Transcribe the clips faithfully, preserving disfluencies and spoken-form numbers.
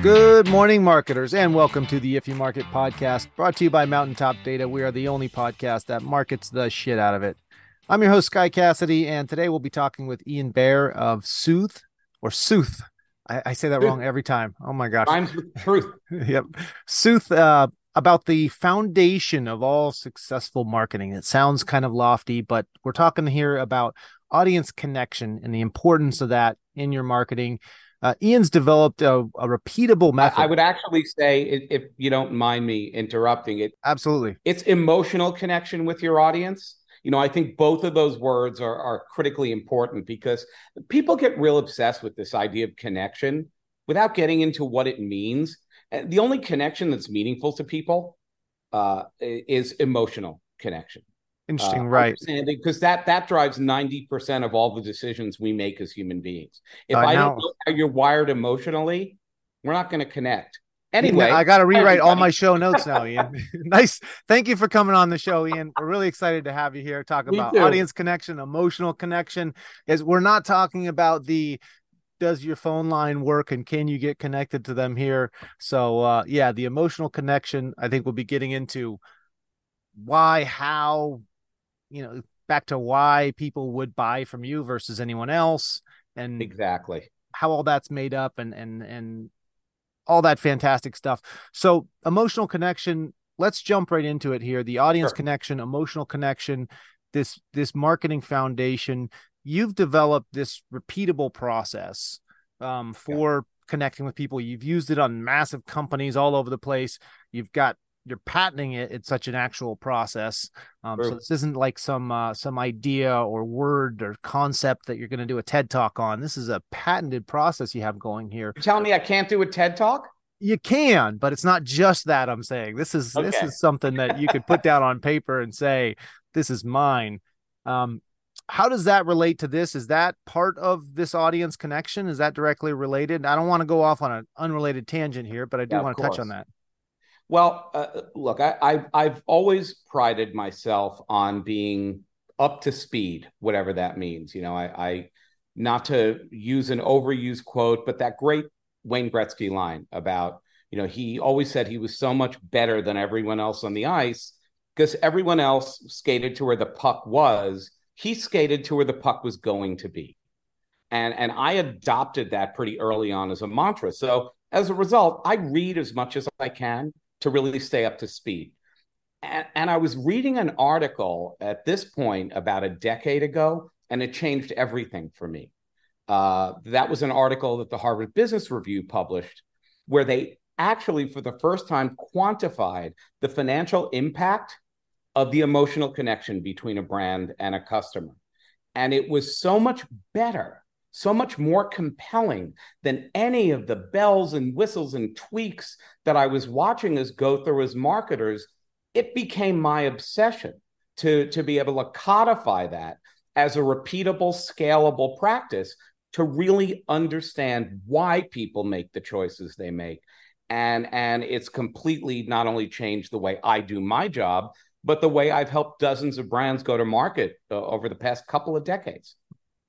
Good morning, marketers, and welcome to the If You Market podcast, brought to you by Mountaintop Data. We are the only podcast that markets the shit out of it. I'm your host, Sky Cassidy, and today we'll be talking with Ian Baer of Sooth, or Sooth. I, I say that Truth. wrong every time. Oh my gosh. Rhymes with truth. Yep. Sooth, uh, about the foundation of all successful marketing. It sounds kind of lofty, but we're talking here about audience connection and the importance of that in your marketing. Uh, Ian's developed a, a repeatable method. I, I would actually say, if, if you don't mind me interrupting it, Absolutely. it's emotional connection with your audience. You know, I think both of those words are, are critically important because people get real obsessed with this idea of connection without getting into what it means. And the only connection that's meaningful to people uh, is emotional connection. Interesting, Uh, right? Because that that drives ninety percent of all the decisions we make as human beings. If Uh, I now, don't know how you're wired emotionally, we're not going to connect. Ian, Anyway, I got to rewrite all everybody. my show notes now, Ian. Nice. Thank you for coming on the show, Ian. We're really excited to have you here talking Me about too. audience connection, emotional connection. Is we're not talking about the does your phone line work and can you get connected to them here? So, uh, yeah, the emotional connection, I think we'll be getting into why, how, you know, back to why people would buy from you versus anyone else, and Exactly. how all that's made up, and and and all that fantastic stuff. So emotional connection, let's jump right into it here. The audience Sure. connection, emotional connection, this this marketing foundation. You've developed this repeatable process um, Yeah. for connecting with people. You've used it on massive companies all over the place. You've got you're patenting it. It's such an actual process. Um, so True. this isn't like some uh, some idea or word or concept that you're going to do a TED talk on. This is a patented process you have going here. You're telling me I can't do a TED talk? You can, but it's not just that. I'm saying this is this Okay. is something that you could put down on paper and say, this is mine. Um, how does that relate to this? Is that part of this audience connection? Is that directly related? I don't want to go off on an unrelated tangent here, but I do Yeah, of want to touch on course. that. Well, uh, look, I, I I've always prided myself on being up to speed, whatever that means. You know, I, I not to use an overused quote, but that great Wayne Gretzky line about, you know, he always said he was so much better than everyone else on the ice because everyone else skated to where the puck was. He skated to where the puck was going to be. And, and I adopted that pretty early on as a mantra. So as a result, I read as much as I can to really stay up to speed. And, and I was reading an article at this point about a decade ago, and it changed everything for me. Uh, that was an article that the Harvard Business Review published, where they actually, for the first time, quantified the financial impact of the emotional connection between a brand and a customer. And it was so much better, so much more compelling than any of the bells and whistles and tweaks that I was watching us go through as marketers. It became my obsession to, to be able to codify that as a repeatable, scalable practice to really understand why people make the choices they make. And, and it's completely not only changed the way I do my job, but the way I've helped dozens of brands go to market uh, over the past couple of decades.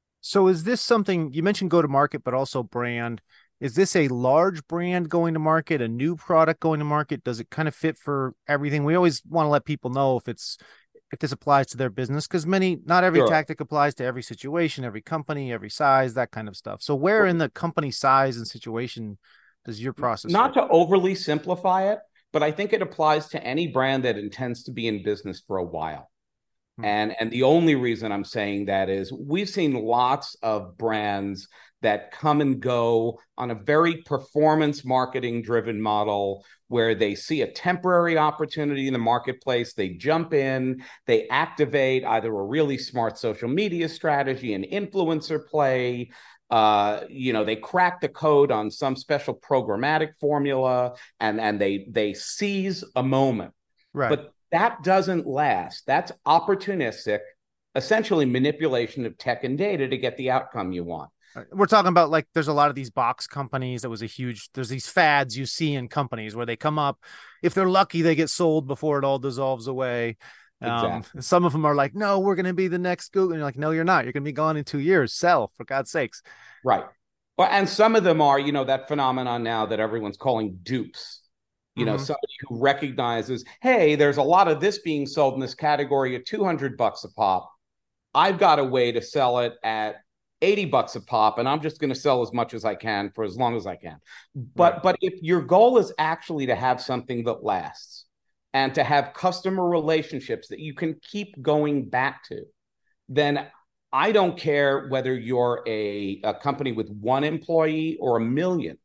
So is this something you mentioned go to market, but also brand? Is this a large brand going to market, a new product going to market? Does it kind of fit for everything? We always want to let people know if it's if this applies to their business, because many, not every Sure. tactic applies to every situation, every company, every size, that kind of stuff. So where in the company size and situation does your process Not fit? to overly simplify it, but I think it applies to any brand that intends to be in business for a while. Hmm. And, and the only reason I'm saying that is we've seen lots of brands that come and go on a very performance marketing driven model where they see a temporary opportunity in the marketplace. They jump in, they activate either a really smart social media strategy, an influencer play. Uh, you know, they crack the code on some special programmatic formula and, and they, they seize a moment. Right. But that doesn't last. That's opportunistic, essentially manipulation of tech and data to get the outcome you want. We're talking about, like, there's a lot of these box companies that was a huge, there's these fads you see in companies where they come up. If they're lucky, they get sold before it all dissolves away. Um, Exactly. some of them are like, no, we're going to be the next Google. And you're like, no, you're not. You're going to be gone in two years. Sell, for God's sakes. Right. Well, and some of them are, you know, that phenomenon now that everyone's calling dupes. You know, Mm-hmm. somebody who recognizes, hey, there's a lot of this being sold in this category at two hundred bucks a pop. I've got a way to sell it at eighty bucks a pop, and I'm just going to sell as much as I can for as long as I can. But Right. but if your goal is actually to have something that lasts and to have customer relationships that you can keep going back to, then I don't care whether you're a, a company with one employee or a million.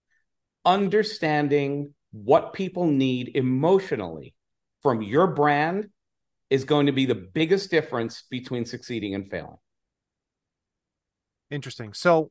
Understanding what people need emotionally from your brand is going to be the biggest difference between succeeding and failing. Interesting. So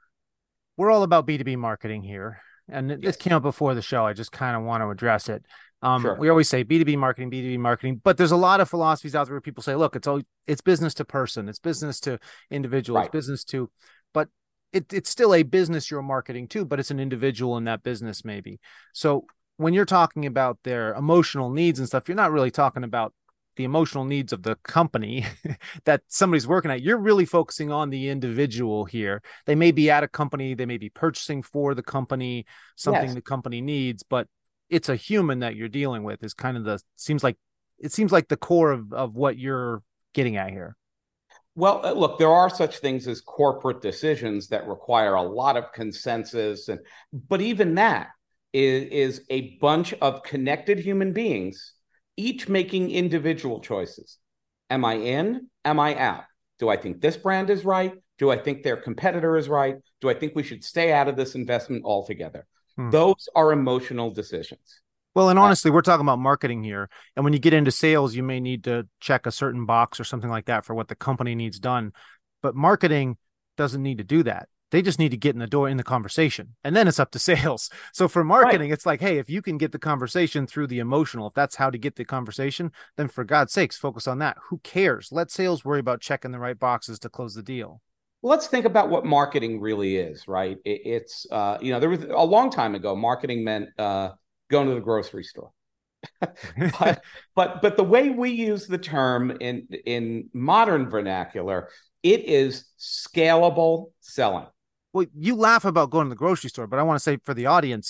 we're all about B two B marketing here. And this Yes, came up before the show. I just kind of want to address it. Um, sure. we always say B two B marketing, B two B marketing, but there's a lot of philosophies out there where people say, look, it's all it's business to person, it's business to individual, it's Right. business to, but it, it's still a business you're marketing to, but it's an individual in that business, maybe. So when you're talking about their emotional needs and stuff, you're not really talking about the emotional needs of the company that somebody's working at. You're really focusing on the individual here. They may be at a company, they may be purchasing for the company, something Yes. the company needs, but it's a human that you're dealing with is kind of the seems like it seems like the core of, of what you're getting at here. Well, uh, look, there are such things as corporate decisions that require a lot of consensus, and but even that is, is a bunch of connected human beings, each making individual choices. Am I in? Am I out? Do I think this brand is right? Do I think their competitor is right? Do I think we should stay out of this investment altogether? Hmm. Those are emotional decisions. Well, and Uh, honestly, we're talking about marketing here. And when you get into sales, you may need to check a certain box or something like that for what the company needs done. But marketing doesn't need to do that. They just need to get in the door in the conversation. And then it's up to sales. So for right. marketing, it's like, hey, if you can get the conversation through the emotional, if that's how to get the conversation, then for God's sakes, focus on that. Who cares? Let sales worry about checking the right boxes to close the deal. Let's think about what marketing really is, right? It, it's, uh, you know, there was a long time ago, marketing meant uh, going to the grocery store. but but but the way we use the term in in modern vernacular, it is scalable selling. Well, you laugh about going to the grocery store, but I want to say for the audience,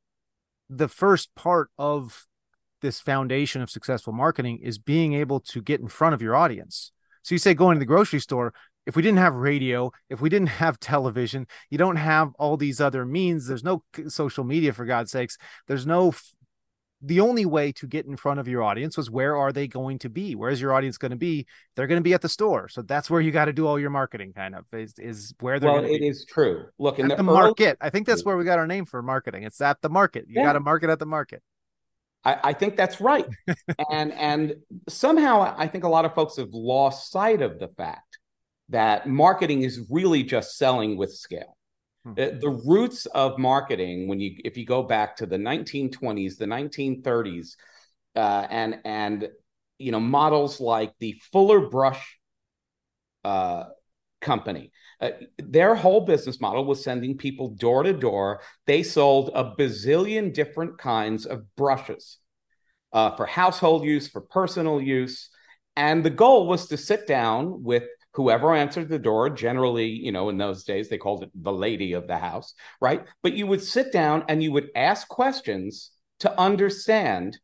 the first part of this foundation of successful marketing is being able to get in front of your audience. So you say going to the grocery store, if we didn't have radio, if we didn't have television, you don't have all these other means, there's no social media, for God's sakes, there's no the only way to get in front of your audience was where are they going to be? Where's your audience going to be? They're going to be at the store. So that's where you got to do all your marketing kind of is, is where they're Well, going to it be. is true. Look, in At the the early market. I think that's where we got our name for marketing. It's at the market. You got yeah, to market at the market. I, I think that's right. And and somehow I think a lot of folks have lost sight of the fact that marketing is really just selling with scale. Hmm. The, the roots of marketing, when you if you go back to the nineteen twenties, the nineteen thirties, uh, and and you know models like the Fuller Brush uh, company. Uh, their whole business model was sending people door to door. They sold a bazillion different kinds of brushes uh, for household use, for personal use. And the goal was to sit down with whoever answered the door. Generally, you know, in those days, they called it the lady of the house, right? But you would sit down and you would ask questions to understand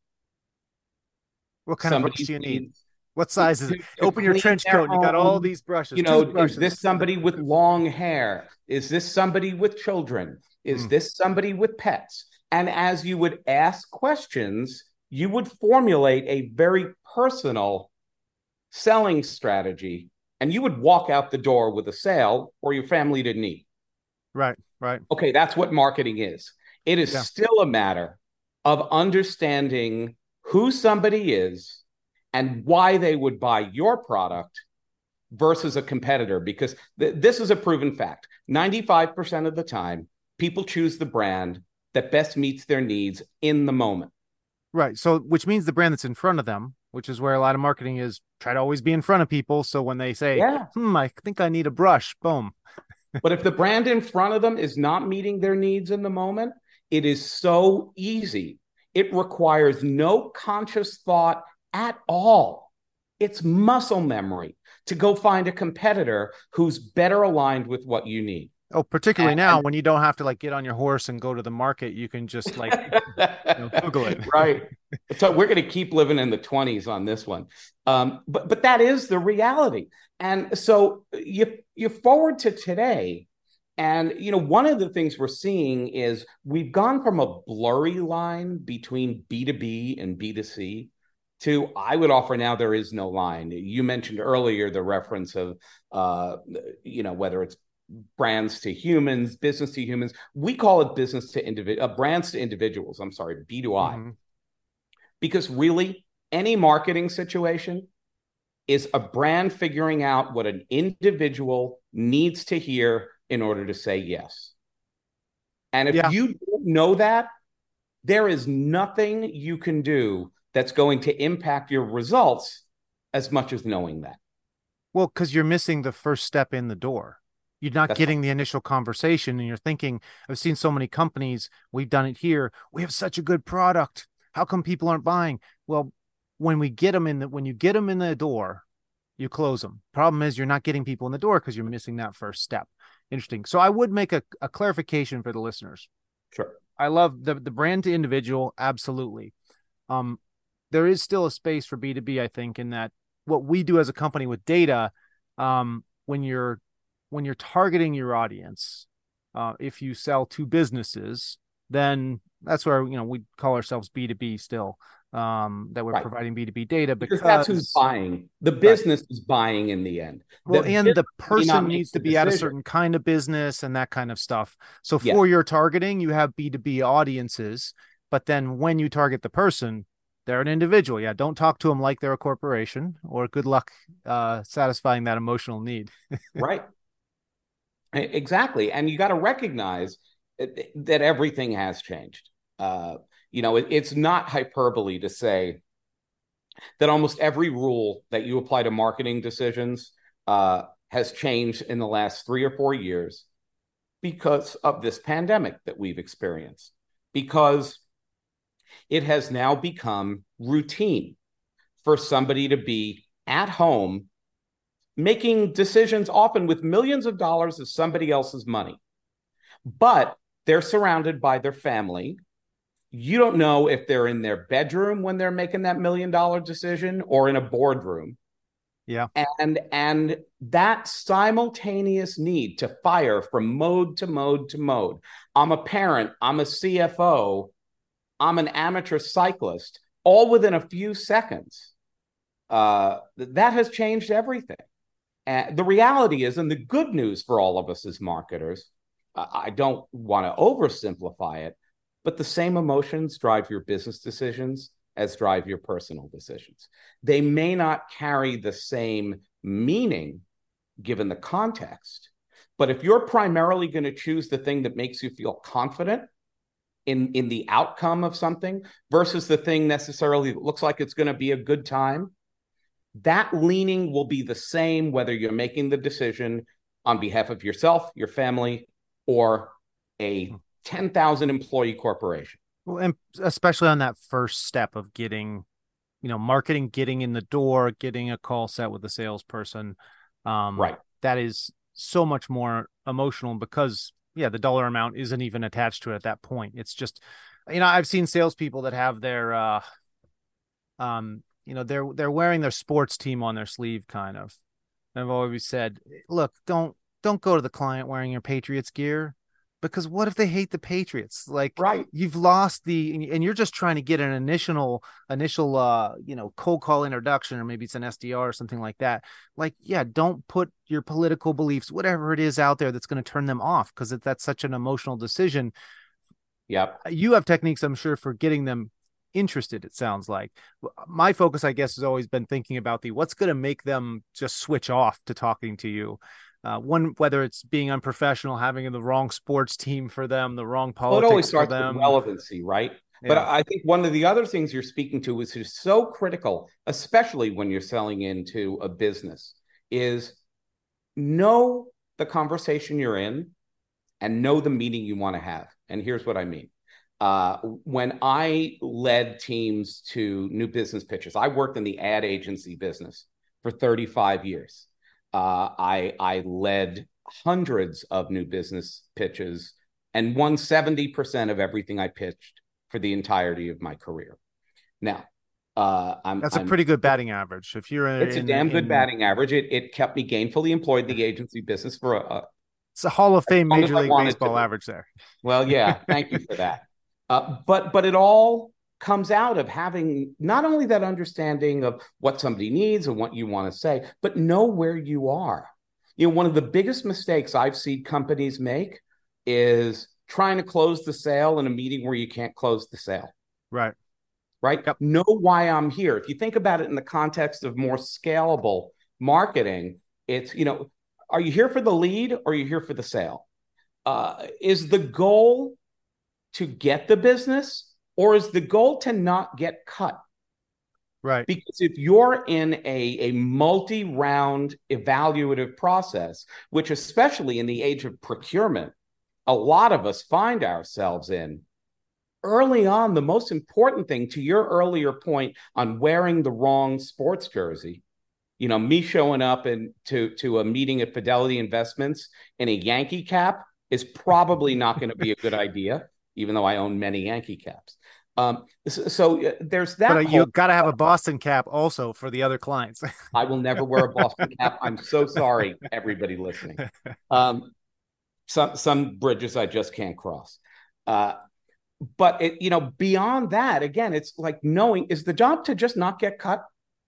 What kind of brush somebody's do you need? needs. What To, size is it? to Open your clean trench their coat and you got all home. these brushes, You know, is toothbrushes. this somebody with long hair? Is this somebody with children? Is Hmm. this somebody with pets? And as you would ask questions, you would formulate a very personal selling strategy, and you would walk out the door with a sale or your family didn't eat. Right, right. Okay, that's what marketing is. It is Yeah. still a matter of understanding who somebody is and why they would buy your product versus a competitor, because th- this is a proven fact. ninety-five percent of the time, people choose the brand that best meets their needs in the moment. Right. So, which means the brand that's in front of them, which is where a lot of marketing is try to always be in front of people. So when they say, Yeah. hmm, I think I need a brush, boom. But if the brand in front of them is not meeting their needs in the moment, it is so easy. It requires no conscious thought at all. It's muscle memory to go find a competitor who's better aligned with what you need. Oh, particularly now And when you don't have to like get on your horse and go to the market, you can just like, you know, Google it. right. So we're going to keep living in the twenties on this one. Um, but but that is the reality. And so you you forward to today, and you know, one of the things we're seeing is we've gone from a blurry line between B two B and B two C to, I would offer now, there is no line. You mentioned earlier the reference of uh, you know, whether it's brands to humans, business to humans. We call it business to individual, uh, brands to individuals. I'm sorry, B two I. Mm-hmm. Because really, any marketing situation is a brand figuring out what an individual needs to hear in order to say yes. And if Yeah. you don't know that, there is nothing you can do that's going to impact your results as much as knowing that. Well, because you're missing the first step in the door. You're not That's right. getting the initial conversation, and you're thinking, I've seen so many companies, we've done it here. We have such a good product. How come people aren't buying? Well, when we get them in the, when you get them in the door, you close them. Problem is, you're not getting people in the door because you're missing that first step. Interesting. So I would make a, a clarification for the listeners. Sure. I love the the brand to individual, absolutely. Um, there is still a space for B two B, I think, in that what we do as a company with data, um, when you're when you're targeting your audience, uh, if you sell to businesses, then that's where, you know, we call ourselves B two B still, um, that we're Right. providing B two B data Because that's who's because buying. The right. business is buying in the end. Well, The and business the may not person make needs the to be at a decision. certain kind of business and that kind of stuff. So Yes. for your targeting, you have B two B audiences, but then when you target the person, they're an individual. Yeah, don't talk to them like they're a corporation, or good luck uh, satisfying that emotional need. Right. Exactly. And you got to recognize that everything has changed. Uh, you know, it, it's not hyperbole to say that almost every rule that you apply to marketing decisions uh, has changed in the last three or four years because of this pandemic that we've experienced, because it has now become routine for somebody to be at home making decisions often with millions of dollars of somebody else's money. But they're surrounded by their family. You don't know if they're in their bedroom when they're making that million dollar decision or in a boardroom. Yeah. And and that simultaneous need to fire from mode to mode to mode. I'm a parent, I'm a C F O, I'm an amateur cyclist, all within a few seconds. Uh, that has changed everything. And the reality is, and the good news for all of us as marketers, I don't want to oversimplify it, but the same emotions drive your business decisions as drive your personal decisions. They may not carry the same meaning given the context, but if you're primarily going to choose the thing that makes you feel confident in, in the outcome of something versus the thing necessarily that looks like it's going to be a good time, that leaning will be the same whether you're making the decision on behalf of yourself, your family, or a ten thousand employee corporation. Well, and especially on that first step of getting, you know, marketing, getting in the door, getting a call set with a salesperson. Um, right. That is so much more emotional because, yeah, the dollar amount isn't even attached to it at that point. It's just, you know, I've seen salespeople that have their, uh, um, you know, they're they're wearing their sports team on their sleeve, kind of. And I've always said, look, don't don't go to the client wearing your Patriots gear, because what if they hate the Patriots? Like, right. you've lost the, and you're just trying to get an initial initial uh you know, cold call introduction, or maybe it's an S D R or something like that. Like, yeah, don't put your political beliefs, whatever it is out there that's going to turn them off, because that's such an emotional decision. Yep. You have techniques, I'm sure, for getting them interested. It sounds like my focus, I guess, has always been thinking about the what's going to make them just switch off to talking to you. Uh, one, whether it's being unprofessional, having the wrong sports team for them, the wrong Well, it always politics for starts with them. relevancy, right? But Yeah. I think one of the other things you're speaking to, which is so critical, especially when you're selling into a business, is know the conversation you're in and know the meeting you want to have. And here's what I mean. Uh, when I led teams to new business pitches, I worked in the ad agency business for thirty-five years. Uh, I, I led hundreds of new business pitches and won seventy percent of everything I pitched for the entirety of my career. Now, uh, I'm That's a I'm, pretty good batting average. If you're in, it's a damn good in, batting average. It it kept me gainfully employed in the agency business for a, it's a Hall of Fame long as Major I League wanted Baseball to. average there. Well, yeah, thank you for that. Uh, but but it all comes out of having not only that understanding of what somebody needs and what you want to say, but know where you are. You know, one of the biggest mistakes I've seen companies make is trying to close the sale in a meeting where you can't close the sale. Right. Right? Yep. Know why I'm here. If you think about it in the context of more scalable marketing, it's, you know, are you here for the lead or are you here for the sale? Uh, is the goal to get the business or is the goal to not get cut? Right. Because if you're in a, a multi-round evaluative process, which especially in the age of procurement, a lot of us find ourselves in, early on, the most important thing, to your earlier point on wearing the wrong sports jersey, you know, me showing up and to, to a meeting at Fidelity Investments in a Yankee cap is probably not going to be a good idea, even though I own many Yankee caps. Um, so, so there's that. But you got to have a Boston cap also for the other clients. I will never wear a Boston cap. I'm so sorry, everybody listening. Um, some some bridges I just can't cross. Uh, but it, you know, beyond that, again, it's like knowing, is the job to just not get cut?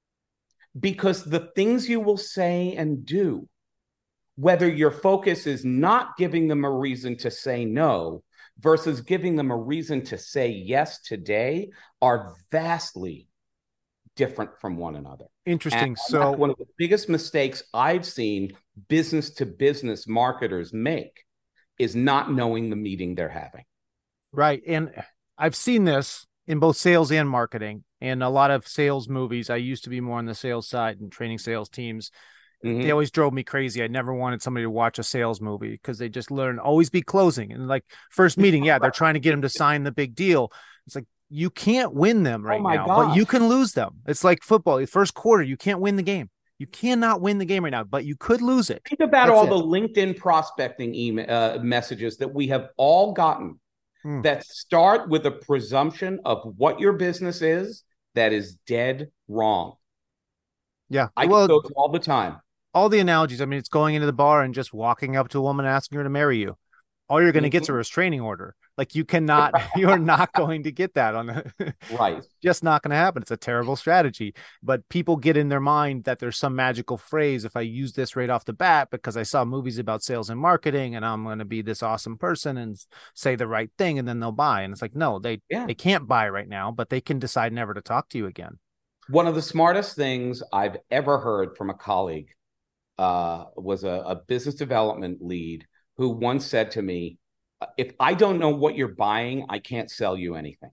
Because the things you will say and do, whether your focus is not giving them a reason to say no versus giving them a reason to say yes today, are vastly different from one another. Interesting. And so one of the biggest mistakes I've seen business to business marketers make is not knowing the meeting they're having. Right. And I've seen this in both sales and marketing and a lot of sales movies. I used to be more on the sales side and training sales teams. Mm-hmm. They always drove me crazy. I never wanted somebody to watch a sales movie because they just learn always be closing. And like first meeting, yeah, they're trying to get them to sign the big deal. It's like, you can't win them right oh my now, gosh. but you can lose them. It's like football. The first quarter, you can't win the game. You cannot win the game right now, but you could lose it. Think about That's all it. the LinkedIn prospecting email uh, messages that we have all gotten hmm. that start with a presumption of what your business is that is dead wrong. Yeah. I well, get those all the time. All the analogies. I mean, it's going into the bar and just walking up to a woman asking her to marry you. All you're going to mm-hmm. get is a restraining order. Like you cannot, you're not going to get that on the right. Just not going to happen. It's a terrible strategy, but people get in their mind that there's some magical phrase. If I use this right off the bat, because I saw movies about sales and marketing and I'm going to be this awesome person and say the right thing and then they'll buy. And it's like, no, they, yeah. they can't buy right now, but they can decide never to talk to you again. One of the smartest things I've ever heard from a colleague uh, was a, a business development lead who once said to me, if I don't know what you're buying, I can't sell you anything.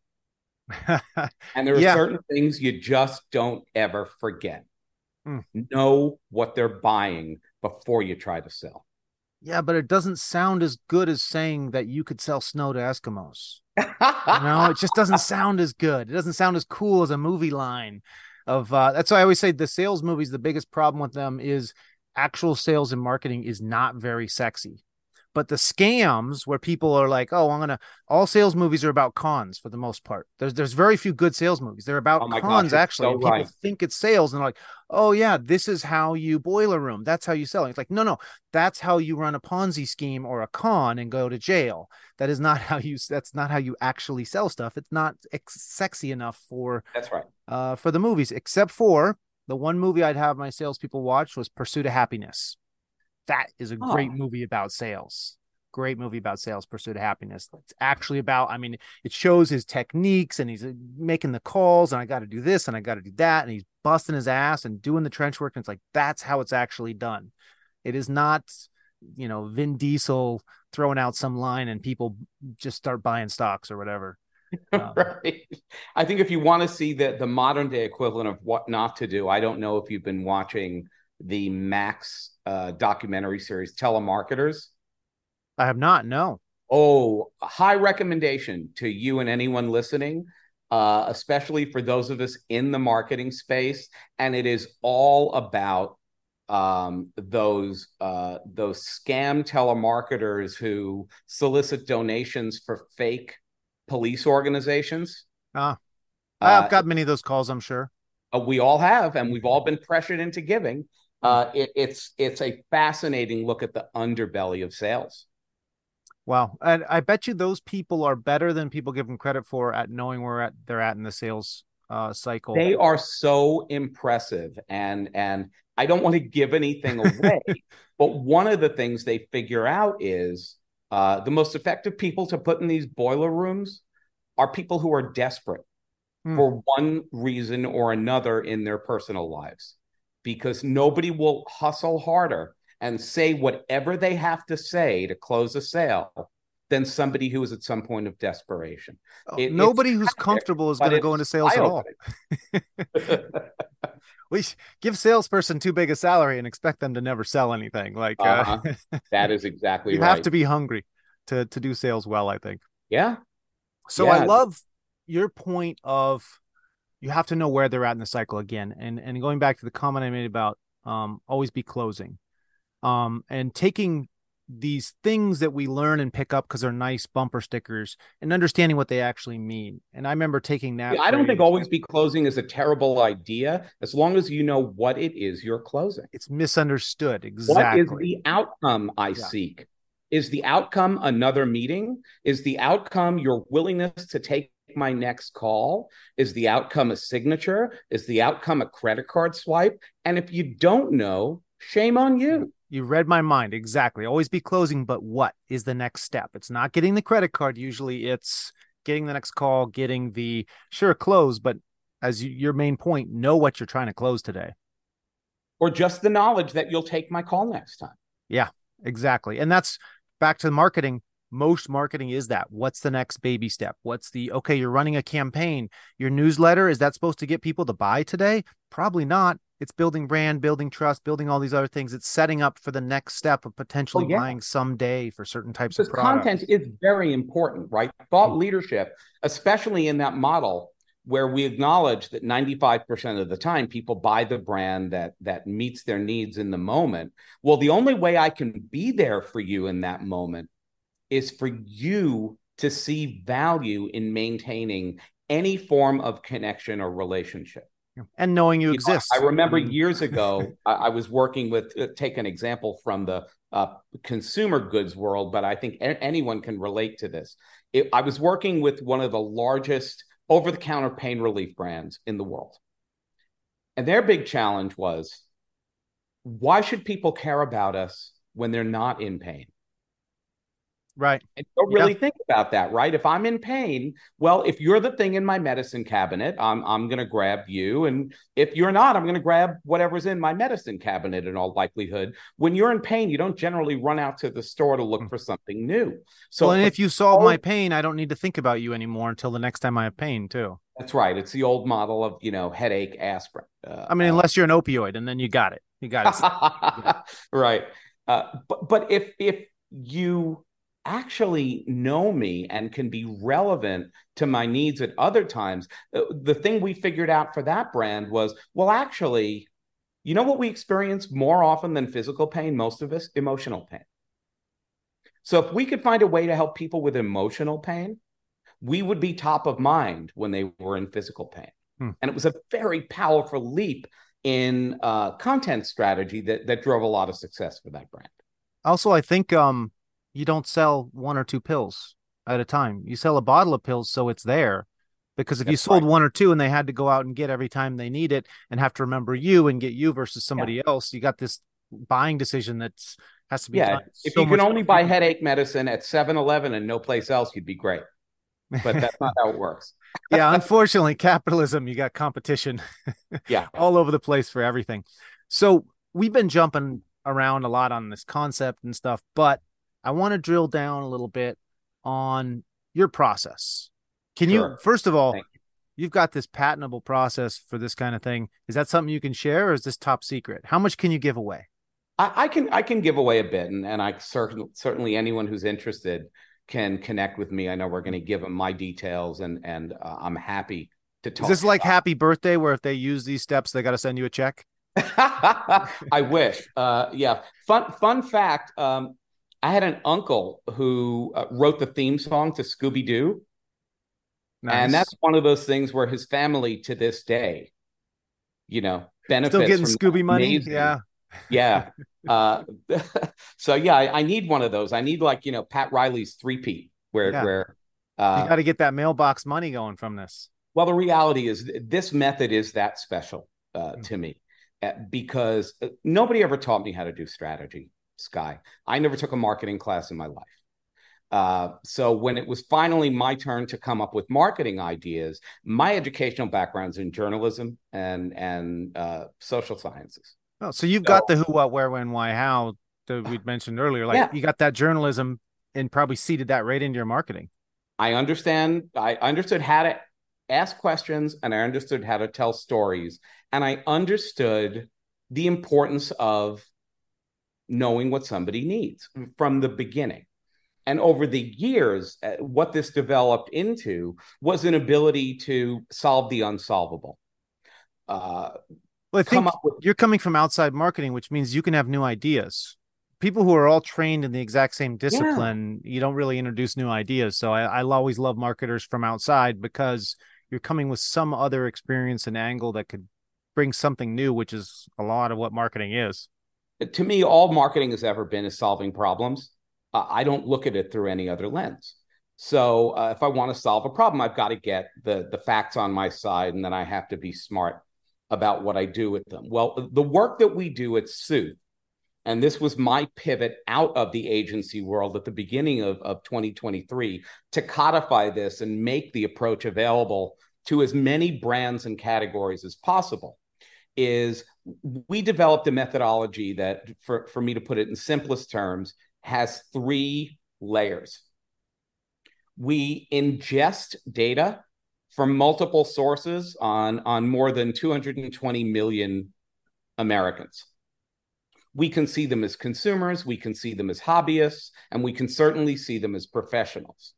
And there are yeah. certain things you just don't ever forget. Mm. Know what they're buying before you try to sell. Yeah, but it doesn't sound as good as saying that you could sell snow to Eskimos. You know, it just doesn't sound as good. It doesn't sound as cool as a movie line of uh, that's why I always say the sales movies, the biggest problem with them is actual sales and marketing is not very sexy. But the scams where people are like, oh, I'm going to, all sales movies are about cons for the most part. There's there's very few good sales movies. They're about oh cons, gosh, actually. So and people right. think it's sales and they're like, oh, yeah, this is how you boiler room. That's how you sell. And it's like, no, no, that's how you run a Ponzi scheme or a con and go to jail. That is not how you, that's not how you actually sell stuff. It's not ex- sexy enough for, that's right. Uh, for the movies, except for the one movie I'd have my salespeople watch was Pursuit of Happiness. That is a oh. great movie about sales. Great movie about sales, Pursuit of Happiness. It's actually about, I mean, it shows his techniques and he's making the calls and I got to do this and I got to do that. And he's busting his ass and doing the trench work. And it's like, that's how it's actually done. It is not, you know, Vin Diesel throwing out some line and people just start buying stocks or whatever. Um, right. I think if you want to see the, the modern day equivalent of what not to do, I don't know if you've been watching the Max uh, documentary series, Telemarketers. I have not, no. Oh, high recommendation to you and anyone listening, uh, especially for those of us in the marketing space. And it is all about um, those uh, those scam telemarketers who solicit donations for fake police organizations. Ah, I've Uh, got many of those calls, I'm sure. we all have, and we've all been pressured into giving. Uh, it, it's it's a fascinating look at the underbelly of sales. Wow. And I bet you those people are better than people give them credit for at knowing where at, they're at in the sales uh, cycle. They are so impressive. And, and I don't want to give anything away, but one of the things they figure out is uh, the most effective people to put in these boiler rooms are people who are desperate hmm. for one reason or another in their personal lives, because nobody will hustle harder and say whatever they have to say to close a sale than somebody who is at some point of desperation. It, Nobody who's tragic, comfortable is going to go into sales at all. We give salesperson too big a salary and expect them to never sell anything. Like uh-huh. uh, that is exactly you right. You have to be hungry to, to do sales well, I think. Yeah. So yeah. I love your point of you have to know where they're at in the cycle again. And, and going back to the comment I made about um, always be closing. Um, and taking these things that we learn and pick up because they're nice bumper stickers and understanding what they actually mean. And I remember taking that. Yeah, I don't think always be closing is a terrible idea, as long as you know what it is you're closing. It's misunderstood. Exactly. What is the outcome I yeah. seek? Is the outcome another meeting? Is the outcome your willingness to take my next call? Is the outcome a signature? Is the outcome a credit card swipe? And if you don't know, shame on you. You read my mind. Exactly. Always be closing, but what is the next step? It's not getting the credit card. Usually it's getting the next call, getting the sure close, but as you, your main point, know what you're trying to close today. Or just the knowledge that you'll take my call next time. Yeah, exactly. And that's back to the marketing. Most marketing is that. What's the next baby step? What's the, okay, you're running a campaign. Your newsletter, is that supposed to get people to buy today? Probably not. It's building brand, building trust, building all these other things. It's setting up for the next step of potentially oh, yeah. buying someday for certain types because of products. Content is very important, right? Thought leadership, especially in that model where we acknowledge that ninety-five percent of the time people buy the brand that that meets their needs in the moment. Well, the only way I can be there for you in that moment is for you to see value in maintaining any form of connection or relationship. And knowing you, you exist. Know, I remember years ago, I, I was working with, uh, take an example from the uh, consumer goods world, but I think a- anyone can relate to this. It, I was working with one of the largest over-the-counter pain relief brands in the world. And their big challenge was, why should people care about us when they're not in pain? Right. And don't really yeah. think about that, right? If I'm in pain, well, if you're the thing in my medicine cabinet, I'm I'm going to grab you. And if you're not, I'm going to grab whatever's in my medicine cabinet in all likelihood. When you're in pain, you don't generally run out to the store to look for something new. So well, and if you solve my pain, I don't need to think about you anymore until the next time I have pain too. That's right. It's the old model of, you know, headache, aspirin. Uh, I mean, uh, unless you're an opioid and then you got it. You got it. Right. Uh, but, but if if you actually know me and can be relevant to my needs at other times. The thing we figured out for that brand was, well, actually, you know what we experience more often than physical pain? Most of us, emotional pain. So if we could find a way to help people with emotional pain, we would be top of mind when they were in physical pain. Hmm. And it was a very powerful leap in uh, content strategy that, that drove a lot of success for that brand. Also, I think, um, you don't sell one or two pills at a time. You sell a bottle of pills so it's there. Because if That's you sold right. one or two and they had to go out and get every time they need it and have to remember you and get you versus somebody yeah. else, you got this buying decision that's has to be yeah. done. If so you can only buy headache medicine at seven eleven and no place else, you'd be great. But that's not how it works. Yeah, unfortunately, capitalism, you got competition yeah. all over the place for everything. So we've been jumping around a lot on this concept and stuff, but I want to drill down a little bit on your process. Can sure. you, first of all, you. you've got this patentable process for this kind of thing. Is that something you can share or is this top secret? How much can you give away? I, I can I can give away a bit, and, and I certainly certainly anyone who's interested can connect with me. I know we're going to give them my details, and and uh, I'm happy to talk. Is this like Happy Birthday, where if they use these steps, they got to send you a check? I wish. Uh, yeah. Fun fun fact. Um, I had an uncle who uh, wrote the theme song to Scooby Doo, and Nice. that's one of those things where his family to this day, you know, Still benefits getting from that Scooby money. amazing. Yeah. Yeah. Uh, so yeah, I, I need one of those. I need like you know Pat Riley's three-peat where Yeah. where You uh, got to get that mailbox money going from this. well, the reality is this method is that special uh, Mm. to me uh, because uh, nobody ever taught me how to do strategy, Sky. I never took a marketing class in my life. Uh, so when it was finally my turn to come up with marketing ideas, my educational background's in journalism and and uh, social sciences. Oh, so you've got So the who, what, where, when, why, how that we'd mentioned earlier. Like yeah, you got that journalism and probably seeded that right into your marketing. I understand. I understood how to ask questions and I understood how to tell stories. And I understood the importance of knowing what somebody needs from the beginning. And over the years, uh, what this developed into was an ability to solve the unsolvable. Uh, Well, I come think up with, you're coming from outside marketing, which means you can have new ideas. People who are all trained in the exact same yeah, discipline, you don't really introduce new ideas. So I, I always love marketers from outside because you're coming with some other experience and angle that could bring something new, which is a lot of what marketing is. to me, all marketing has ever been is solving problems. Uh, I don't look at it through any other lens. So uh, if I want to solve a problem, I've got to get the the facts on my side, and then I have to be smart about what I do with them. Well, the work that we do at Sooth, and this was my pivot out of the agency world at the beginning of, of twenty twenty-three to codify this and make the approach available to as many brands and categories as possible, is we developed a methodology that, for, for me to put it in simplest terms, has three layers. We ingest data from multiple sources on, on more than two hundred twenty million Americans. We can see them as consumers, we can see them as hobbyists, and we can certainly see them as professionals.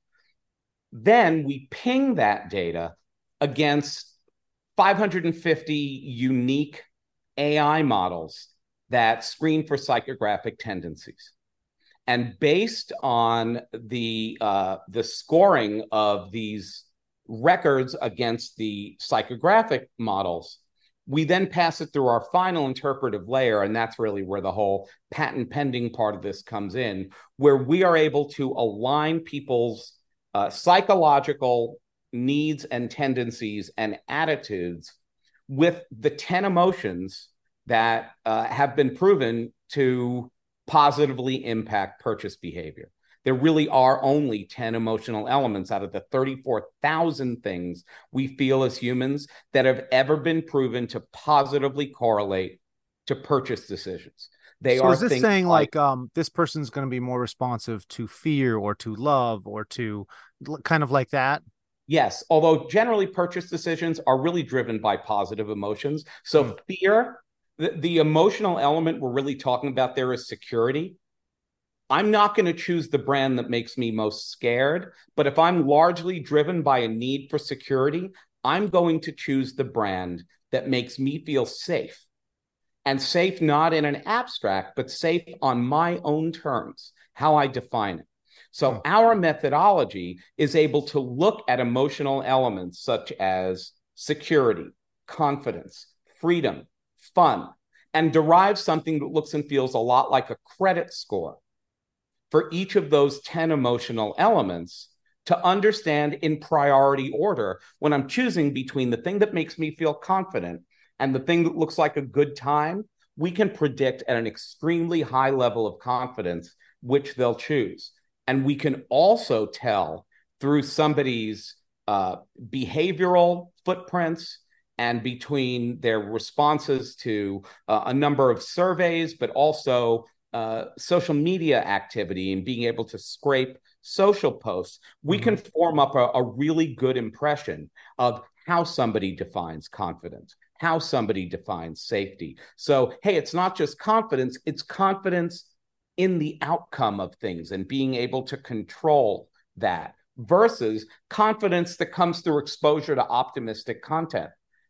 Then we ping that data against five hundred fifty unique A I models that screen for psychographic tendencies. And based on the uh, the scoring of these records against the psychographic models, we then pass it through our final interpretive layer, and that's really where the whole patent pending part of this comes in, where we are able to align people's uh, psychological needs and tendencies and attitudes with the ten emotions that uh, have been proven to positively impact purchase behavior. There really are only ten emotional elements out of the thirty-four thousand things we feel as humans that have ever been proven to positively correlate to purchase decisions. They So are is this things saying like, like um this person's going to be more responsive to fear or to love or to kind of like that? yes, although generally purchase decisions are really driven by positive emotions. Mm. So fear, the, the emotional element we're really talking about there is security. I'm not going to choose the brand that makes me most scared, but if I'm largely driven by a need for security, I'm going to choose the brand that makes me feel safe. And safe not in an abstract, but safe on my own terms, how I define it. So Mm. our methodology is able to look at emotional elements such as security, confidence, freedom, fun, and derive something that looks and feels a lot like a credit score for each of those ten emotional elements to understand in priority order when I'm choosing between the thing that makes me feel confident and the thing that looks like a good time. We can predict at an extremely high level of confidence which they'll choose. And we can also tell through somebody's uh, behavioral footprints and between their responses to uh, a number of surveys, but also uh, social media activity and being able to scrape social posts, we Mm-hmm. can form up a, a really good impression of how somebody defines confidence, how somebody defines safety. So, hey, it's not just confidence, it's confidence in the outcome of things and being able to control that versus confidence that comes through exposure to optimistic content.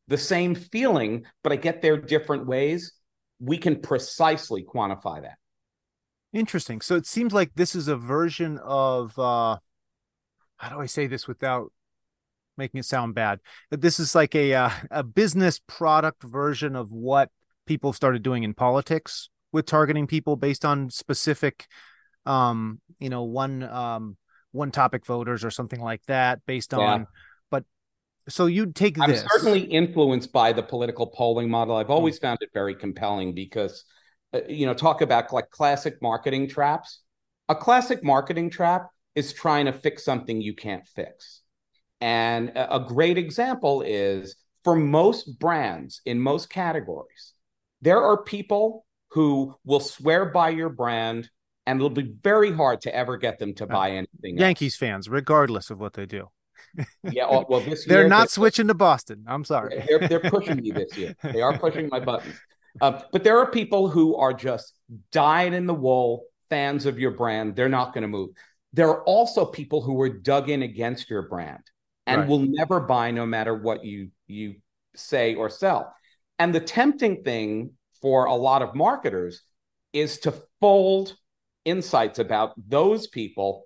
the same feeling, but I get there different ways, we can precisely quantify that. Interesting. So it seems like this is a version of, uh, how do I say this without making it sound bad? This is like a uh, a business product version of what people started doing in politics with targeting people based on specific, um, you know, one um, one topic voters or something like that, based Yeah. on. But so you'd take I'm this. certainly influenced by the political polling model. I've always mm. found it very compelling because, uh, you know, talk about like classic marketing traps. A classic marketing trap is trying to fix something you can't fix. And a great example is for most brands in most categories, there are people who will swear by your brand and it'll be very hard to ever get them to buy anything Yankees else. fans, regardless of what they do. Yeah, well, this they're year... not they're, switching to Boston. I'm sorry. They're, they're pushing me this year. They are pushing my buttons. Uh, but there are people who are just dyed-in-the-wool fans of your brand. They're not going to move. There are also people who are dug in against your brand and right. will never buy no matter what you, you say or sell. And the tempting thing for a lot of marketers is to fold insights about those people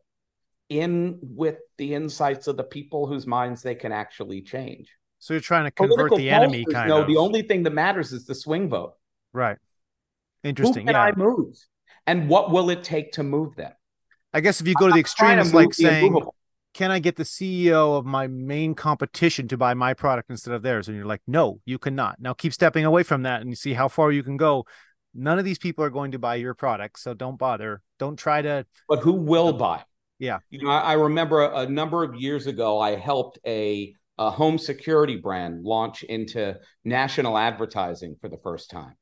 in with the insights of the people whose minds they can actually change. So you're trying to convert Political the enemy, kind no, of. The only thing that matters is the swing vote. Right. Interesting. Who can yeah. I move? And what will it take to move them? I guess if you go I'm to the extreme, it's like saying, immovable. Can I get the C E O of my main competition to buy my product instead of theirs? And you're like, no, you cannot. Now keep stepping away from that and you see how far you can go. None of these people are going to buy your product, so don't bother. Don't try to. But who will buy? Yeah. You know, I, I remember a, a number of years ago, I helped a, a home security brand launch into national advertising for the first time.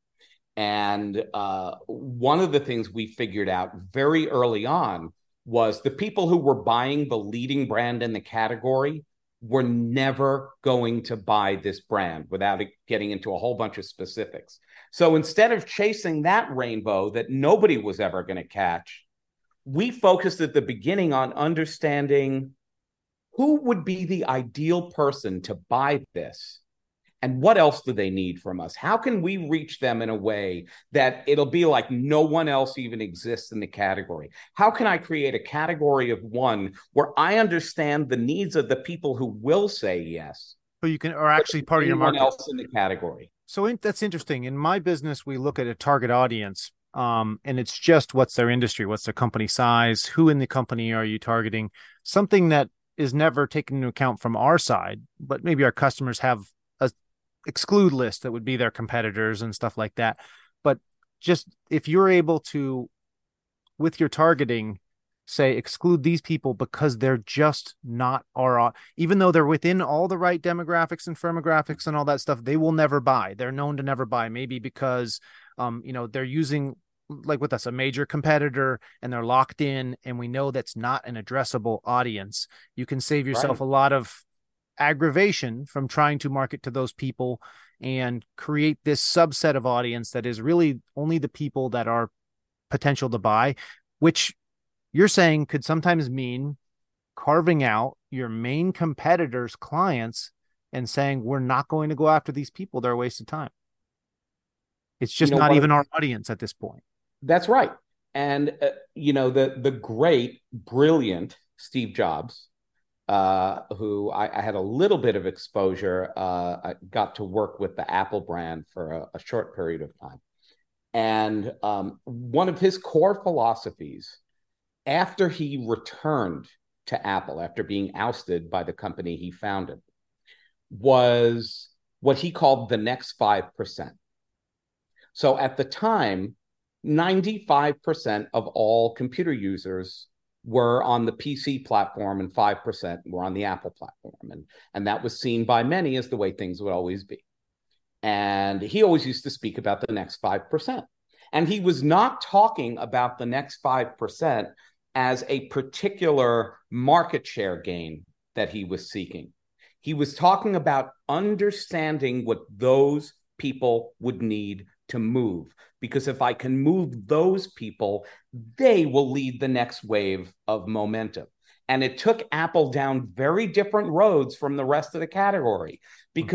And uh, one of the things we figured out very early on was the people who were buying the leading brand in the category were never going to buy this brand without getting into a whole bunch of specifics. So instead of chasing that rainbow that nobody was ever going to catch, we focused at the beginning on understanding who would be the ideal person to buy this and what else do they need from us? How can we reach them in a way that it'll be like no one else even exists in the category? How can I create a category of one where I understand the needs of the people who will say yes? So you can, or actually part of your market. Anyone else in the category. So in, that's interesting. In my business, we look at a target audience. Um, and it's just what's their industry, what's their company size, who in the company are you targeting? Something that is never taken into account from our side, but maybe our customers have a exclude list that would be their competitors and stuff like that. But just if you're able to, with your targeting, say exclude these people because they're just not our, even though they're within all the right demographics and firmographics and all that stuff, they will never buy. They're known to never buy, maybe because um, you know, they're using, like with us, a major competitor and they're locked in and we know that's not an addressable audience. You can save yourself right. a lot of aggravation from trying to market to those people and create this subset of audience that is really only the people that are potential to buy, which you're saying could sometimes mean carving out your main competitors' clients and saying, we're not going to go after these people. They're a waste of time. It's just you know, not even our audience at this point. That's right. And, uh, you know, the the great, brilliant Steve Jobs, uh, who I, I had a little bit of exposure, uh, I got to work with the Apple brand for a, a short period of time. And um, one of his core philosophies, after he returned to Apple, after being ousted by the company he founded, was what he called the next five percent. So at the time, ninety-five percent of all computer users were on the P C platform and five percent were on the Apple platform. And, and that was seen by many as the way things would always be. And he always used to speak about the next five percent. And he was not talking about the next five percent as a particular market share gain that he was seeking. He was talking about understanding what those people would need to move, because if I can move those people, they will lead the next wave of momentum. And it took Apple down very different roads from the rest of the category, because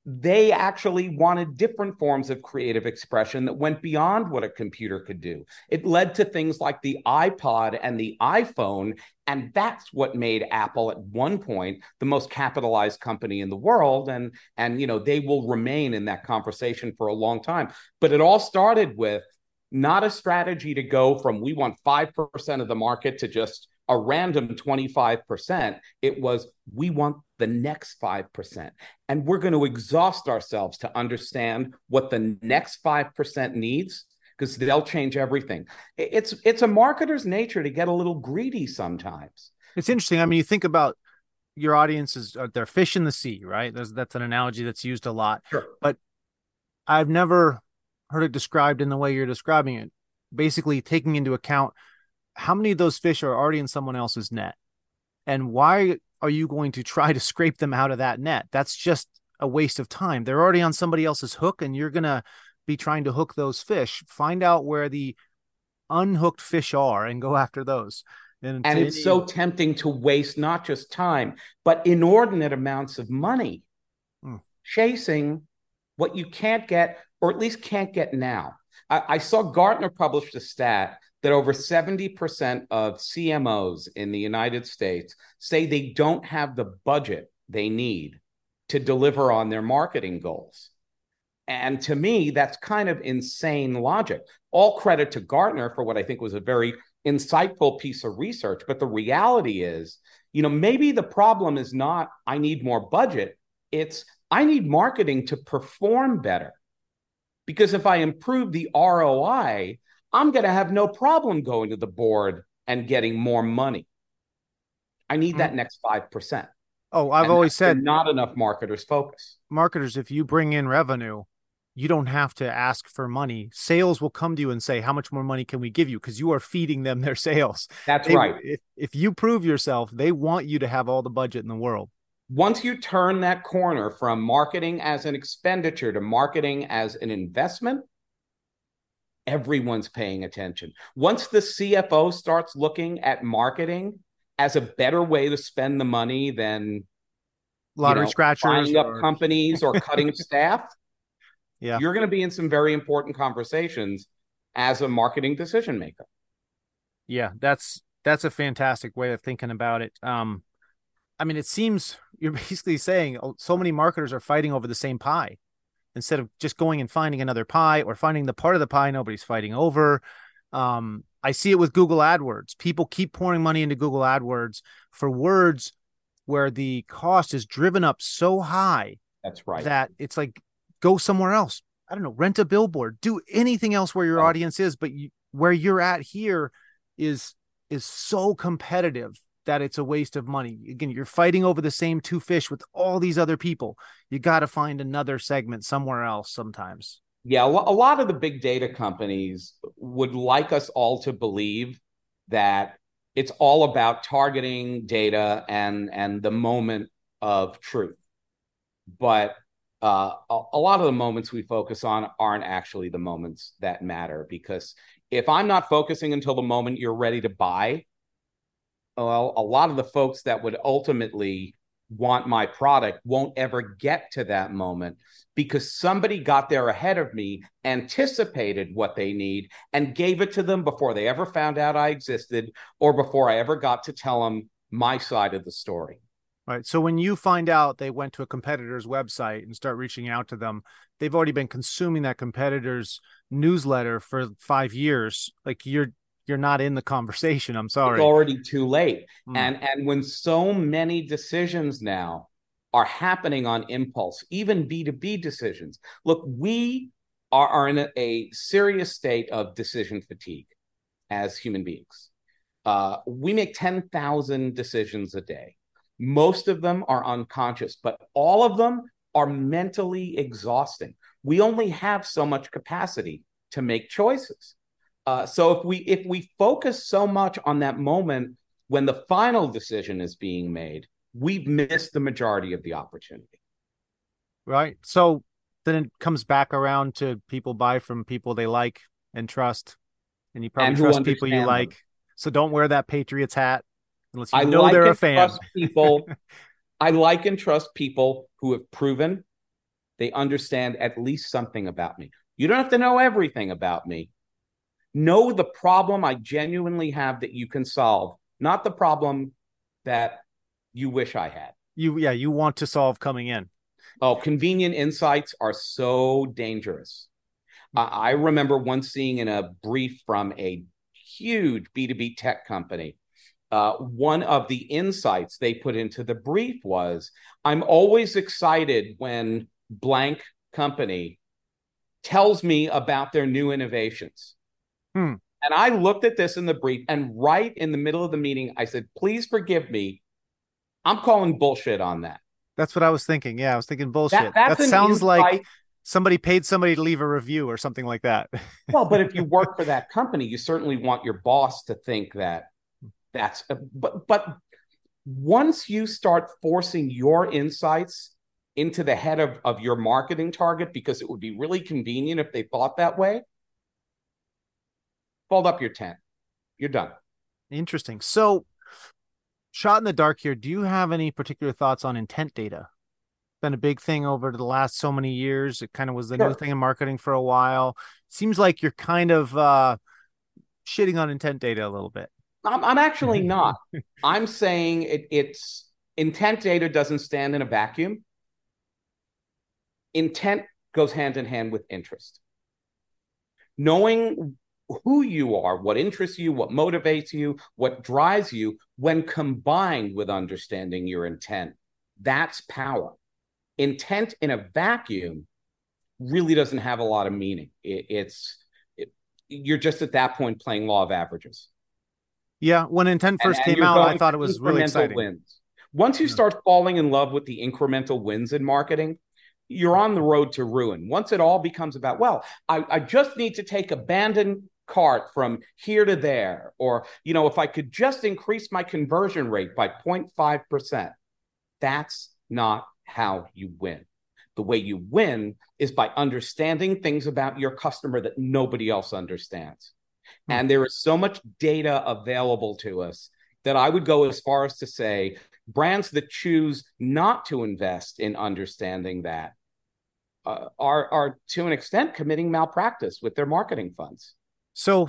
They actually wanted different forms of creative expression that went beyond what a computer could do. It led to things like the iPod and the iPhone, and that's what made Apple at one point the most capitalized company in the world. And, and you know, they will remain in that conversation for a long time. But it all started with not a strategy to go from we want five percent of the market to just a random twenty-five percent. It was we want the next five percent. And we're going to exhaust ourselves to understand what the next five percent needs, because they'll change everything. It's it's a marketer's nature to get a little greedy sometimes. It's interesting. I mean, you think about your audiences, uh, they're fish in the sea, right? There's, that's an analogy that's used a lot. Sure. But I've never heard it described in the way you're describing it. Basically taking into account how many of those fish are already in someone else's net, and why are you going to try to scrape them out of that net? That's just a waste of time. They're already on somebody else's hook, and you're going to be trying to hook those fish. Find out where the unhooked fish are and go after those. And, and it's any... so tempting to waste not just time, but inordinate amounts of money hmm. chasing what you can't get, or at least can't get now. I, I saw Gartner published a stat that over seventy percent of C M Os in the United States say they don't have the budget they need to deliver on their marketing goals. And to me, that's kind of insane logic. All credit to Gartner for what I think was a very insightful piece of research. But the reality is, you know, maybe the problem is not I need more budget. It's I need marketing to perform better. Because if I improve the R O I, I'm going to have no problem going to the board and getting more money. I need that next five percent. Oh, I've and always said not enough marketers focus. Marketers, if you bring in revenue, you don't have to ask for money. Sales will come to you and say, how much more money can we give you? Because you are feeding them their sales. That's they, right. If, if you prove yourself, they want you to have all the budget in the world. Once you turn that corner from marketing as an expenditure to marketing as an investment, everyone's paying attention. Once the C F O starts looking at marketing as a better way to spend the money than lottery you know, scratchers, buying or... up companies or cutting staff, yeah, you're going to be in some very important conversations as a marketing decision maker. Yeah, that's that's a fantastic way of thinking about it. Um, I mean, it seems you're basically saying so many marketers are fighting over the same pie, instead of just going and finding another pie or finding the part of the pie nobody's fighting over. Um, I see it with Google AdWords. People keep pouring money into Google AdWords for words where the cost is driven up so high. That's right. That it's like, go somewhere else. I don't know, rent a billboard, do anything else where your oh. audience is, but you, where you're at here is, is so competitive that it's a waste of money. Again, you're fighting over the same two fish with all these other people. You got to find another segment somewhere else sometimes. Yeah, a lot of the big data companies would like us all to believe that it's all about targeting data and, and the moment of truth. But uh, a, a lot of the moments we focus on aren't actually the moments that matter, because if I'm not focusing until the moment you're ready to buy, well, a lot of the folks that would ultimately want my product won't ever get to that moment, because somebody got there ahead of me, anticipated what they need, and gave it to them before they ever found out I existed, or before I ever got to tell them my side of the story. All right. So when you find out they went to a competitor's website and start reaching out to them, they've already been consuming that competitor's newsletter for five years. Like you're you're not in the conversation. I'm sorry. It's already too late. Mm. And and when so many decisions now are happening on impulse, even B two B decisions. Look, we are, are in a, a serious state of decision fatigue as human beings. Uh, we make ten thousand decisions a day. Most of them are unconscious, but all of them are mentally exhausting. We only have so much capacity to make choices. Uh, so if we if we focus so much on that moment when the final decision is being made, we've missed the majority of the opportunity. Right. So then it comes back around to people buy from people they like and trust, and you probably and trust people you them. like. So don't wear that Patriots hat unless you I know like they're and a fan. Trust people, I like and trust people who have proven they understand at least something about me. You don't have to know everything about me. Know the problem I genuinely have that you can solve, not the problem that you wish I had. You, yeah, you want to solve coming in. Oh, convenient insights are so dangerous. Uh, I remember once seeing in a brief from a huge B two B tech company, uh, one of the insights they put into the brief was, I'm always excited when blank company tells me about their new innovations. Hmm. And I looked at this in the brief, and right in the middle of the meeting, I said, please forgive me. I'm calling bullshit on that. That's what I was thinking. Yeah, I was thinking bullshit. That, that's That an sounds like insight. somebody paid somebody to leave a review or something like that. Well, but if you work for that company, you certainly want your boss to think that that's, a, but, but once you start forcing your insights into the head of, of your marketing target, because it would be really convenient if they thought that way, fold up your tent. You're done. Interesting. So, shot in the dark here, do you have any particular thoughts on intent data? Been a big thing over the last so many years. It kind of was the Sure. new thing in marketing for a while. Seems like you're kind of uh, shitting on intent data a little bit. I'm, I'm actually not. I'm saying it, it's intent data doesn't stand in a vacuum. Intent goes hand in hand with interest. Knowing who you are, what interests you, what motivates you, what drives you, when combined with understanding your intent, that's power. Intent in a vacuum really doesn't have a lot of meaning. It, it's it, you're just at that point playing law of averages. Yeah, when intent And, first and came you're out, I going thought it for was really incremental exciting. wins. Once you Yeah. start falling in love with the incremental wins in marketing, you're on the road to ruin. Once it all becomes about, well, I, I just need to take abandoned cart from here to there, or, you know, if I could just increase my conversion rate by zero point five percent, that's not how you win. The way you win is by understanding things about your customer that nobody else understands. Hmm. And there is so much data available to us that I would go as far as to say brands that choose not to invest in understanding that uh, are, are to an extent committing malpractice with their marketing funds. So,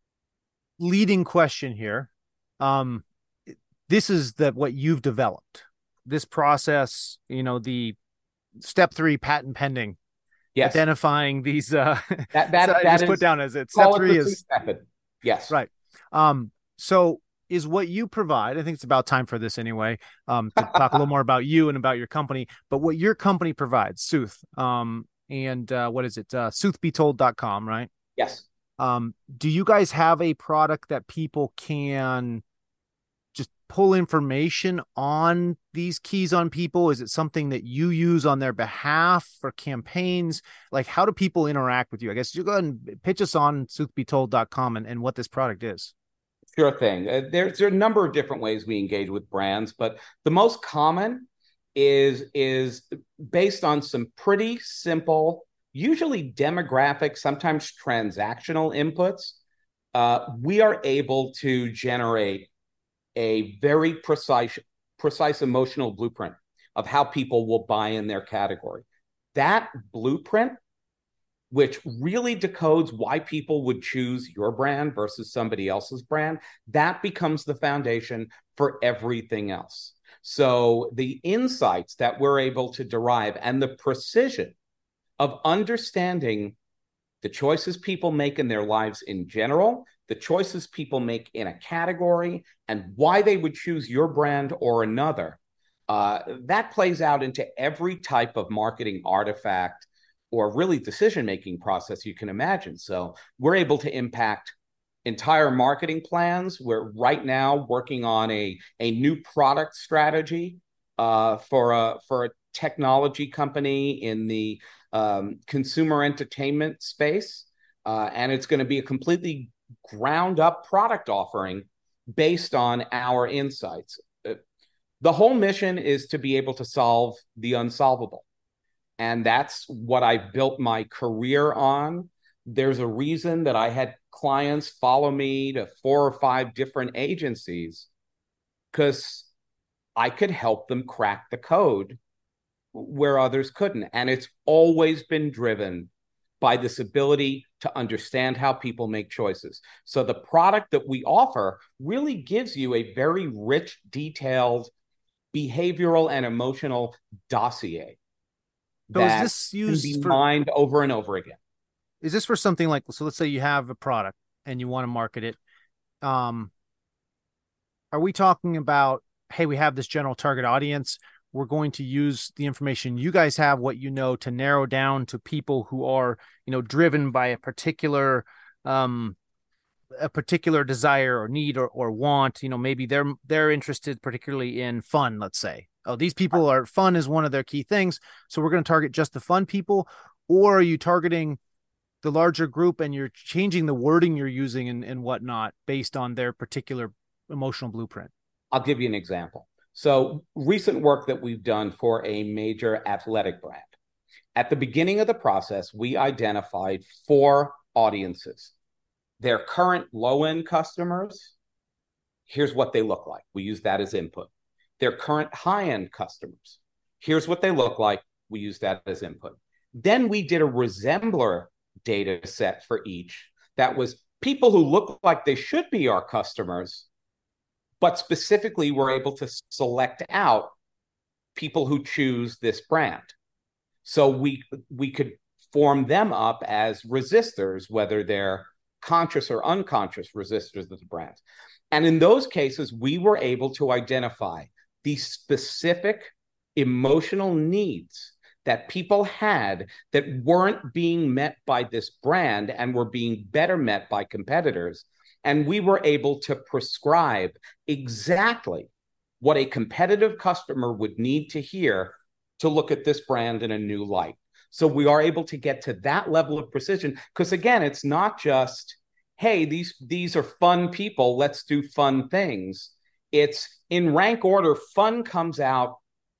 leading question here. Um, this is the what you've developed. This process, you know, the step three patent pending, Yes. identifying these uh that that, so I that just is, put down as it. Step call it three the is method. Yes. right. Um, so is what you provide, I think it's about time for this anyway, um, to talk a little more about you and about your company, but what your company provides, Sooth, um, and uh, what is it? Uh, sooth be told dot com, right? Yes. Um, do you guys have a product that people can just pull information on these keys on people? Is it something that you use on their behalf for campaigns? Like, how do people interact with you? I guess you go ahead and pitch us on sooth be told dot com and, and what this product is. Sure thing. Uh, there's, there are a number of different ways we engage with brands, but the most common is, is based on some pretty simple, usually demographic, sometimes transactional inputs. Uh, we are able to generate a very precise, precise emotional blueprint of how people will buy in their category. That blueprint, which really decodes why people would choose your brand versus somebody else's brand, that becomes the foundation for everything else. So the insights that we're able to derive and the precision of understanding the choices people make in their lives in general, the choices people make in a category, and why they would choose your brand or another, uh, that plays out into every type of marketing artifact or really decision-making process you can imagine. So we're able to impact entire marketing plans. We're right now working on a, a new product strategy uh, for a for a technology company in the um, consumer entertainment space. Uh, and it's going to be a completely ground up product offering based on our insights. The whole mission is to be able to solve the unsolvable. And that's what I built my career on. There's a reason that I had clients follow me to four or five different agencies, because I could help them crack the code where others couldn't. And it's always been driven by this ability to understand how people make choices. So the product that we offer really gives you a very rich, detailed behavioral and emotional dossier So is that this can be used for, mined over and over again. is this for something like, so let's say you have a product and you want to market it. Um, are we talking about, hey, we have this general target audience. We're going to use the information you guys have, what you know, to narrow down to people who are, you know, driven by a particular, um, a particular desire or need or, or want. You know, maybe they're they're interested particularly in fun. Let's say, oh, these people are fun is one of their key things, so we're going to target just the fun people. Or are you targeting the larger group and you're changing the wording you're using and, and whatnot based on their particular emotional blueprint? I'll give you an example. So, recent work that we've done for a major athletic brand. At the beginning of the process, we identified four audiences. Their current low-end customers, here's what they look like. We use that as input. Their current high-end customers, here's what they look like. We use that as input. Then we did a resembler data set for each that was people who look like they should be our customers, but specifically we're able to select out people who choose this brand. So we we could form them up as resistors, whether they're conscious or unconscious resistors of the brand. And in those cases, we were able to identify the specific emotional needs that people had that weren't being met by this brand and were being better met by competitors. And we were able to prescribe exactly what a competitive customer would need to hear to look at this brand in a new light. So we are able to get to that level of precision because, again, it's not just, hey, these, these are fun people, let's do fun things. It's in rank order, fun comes out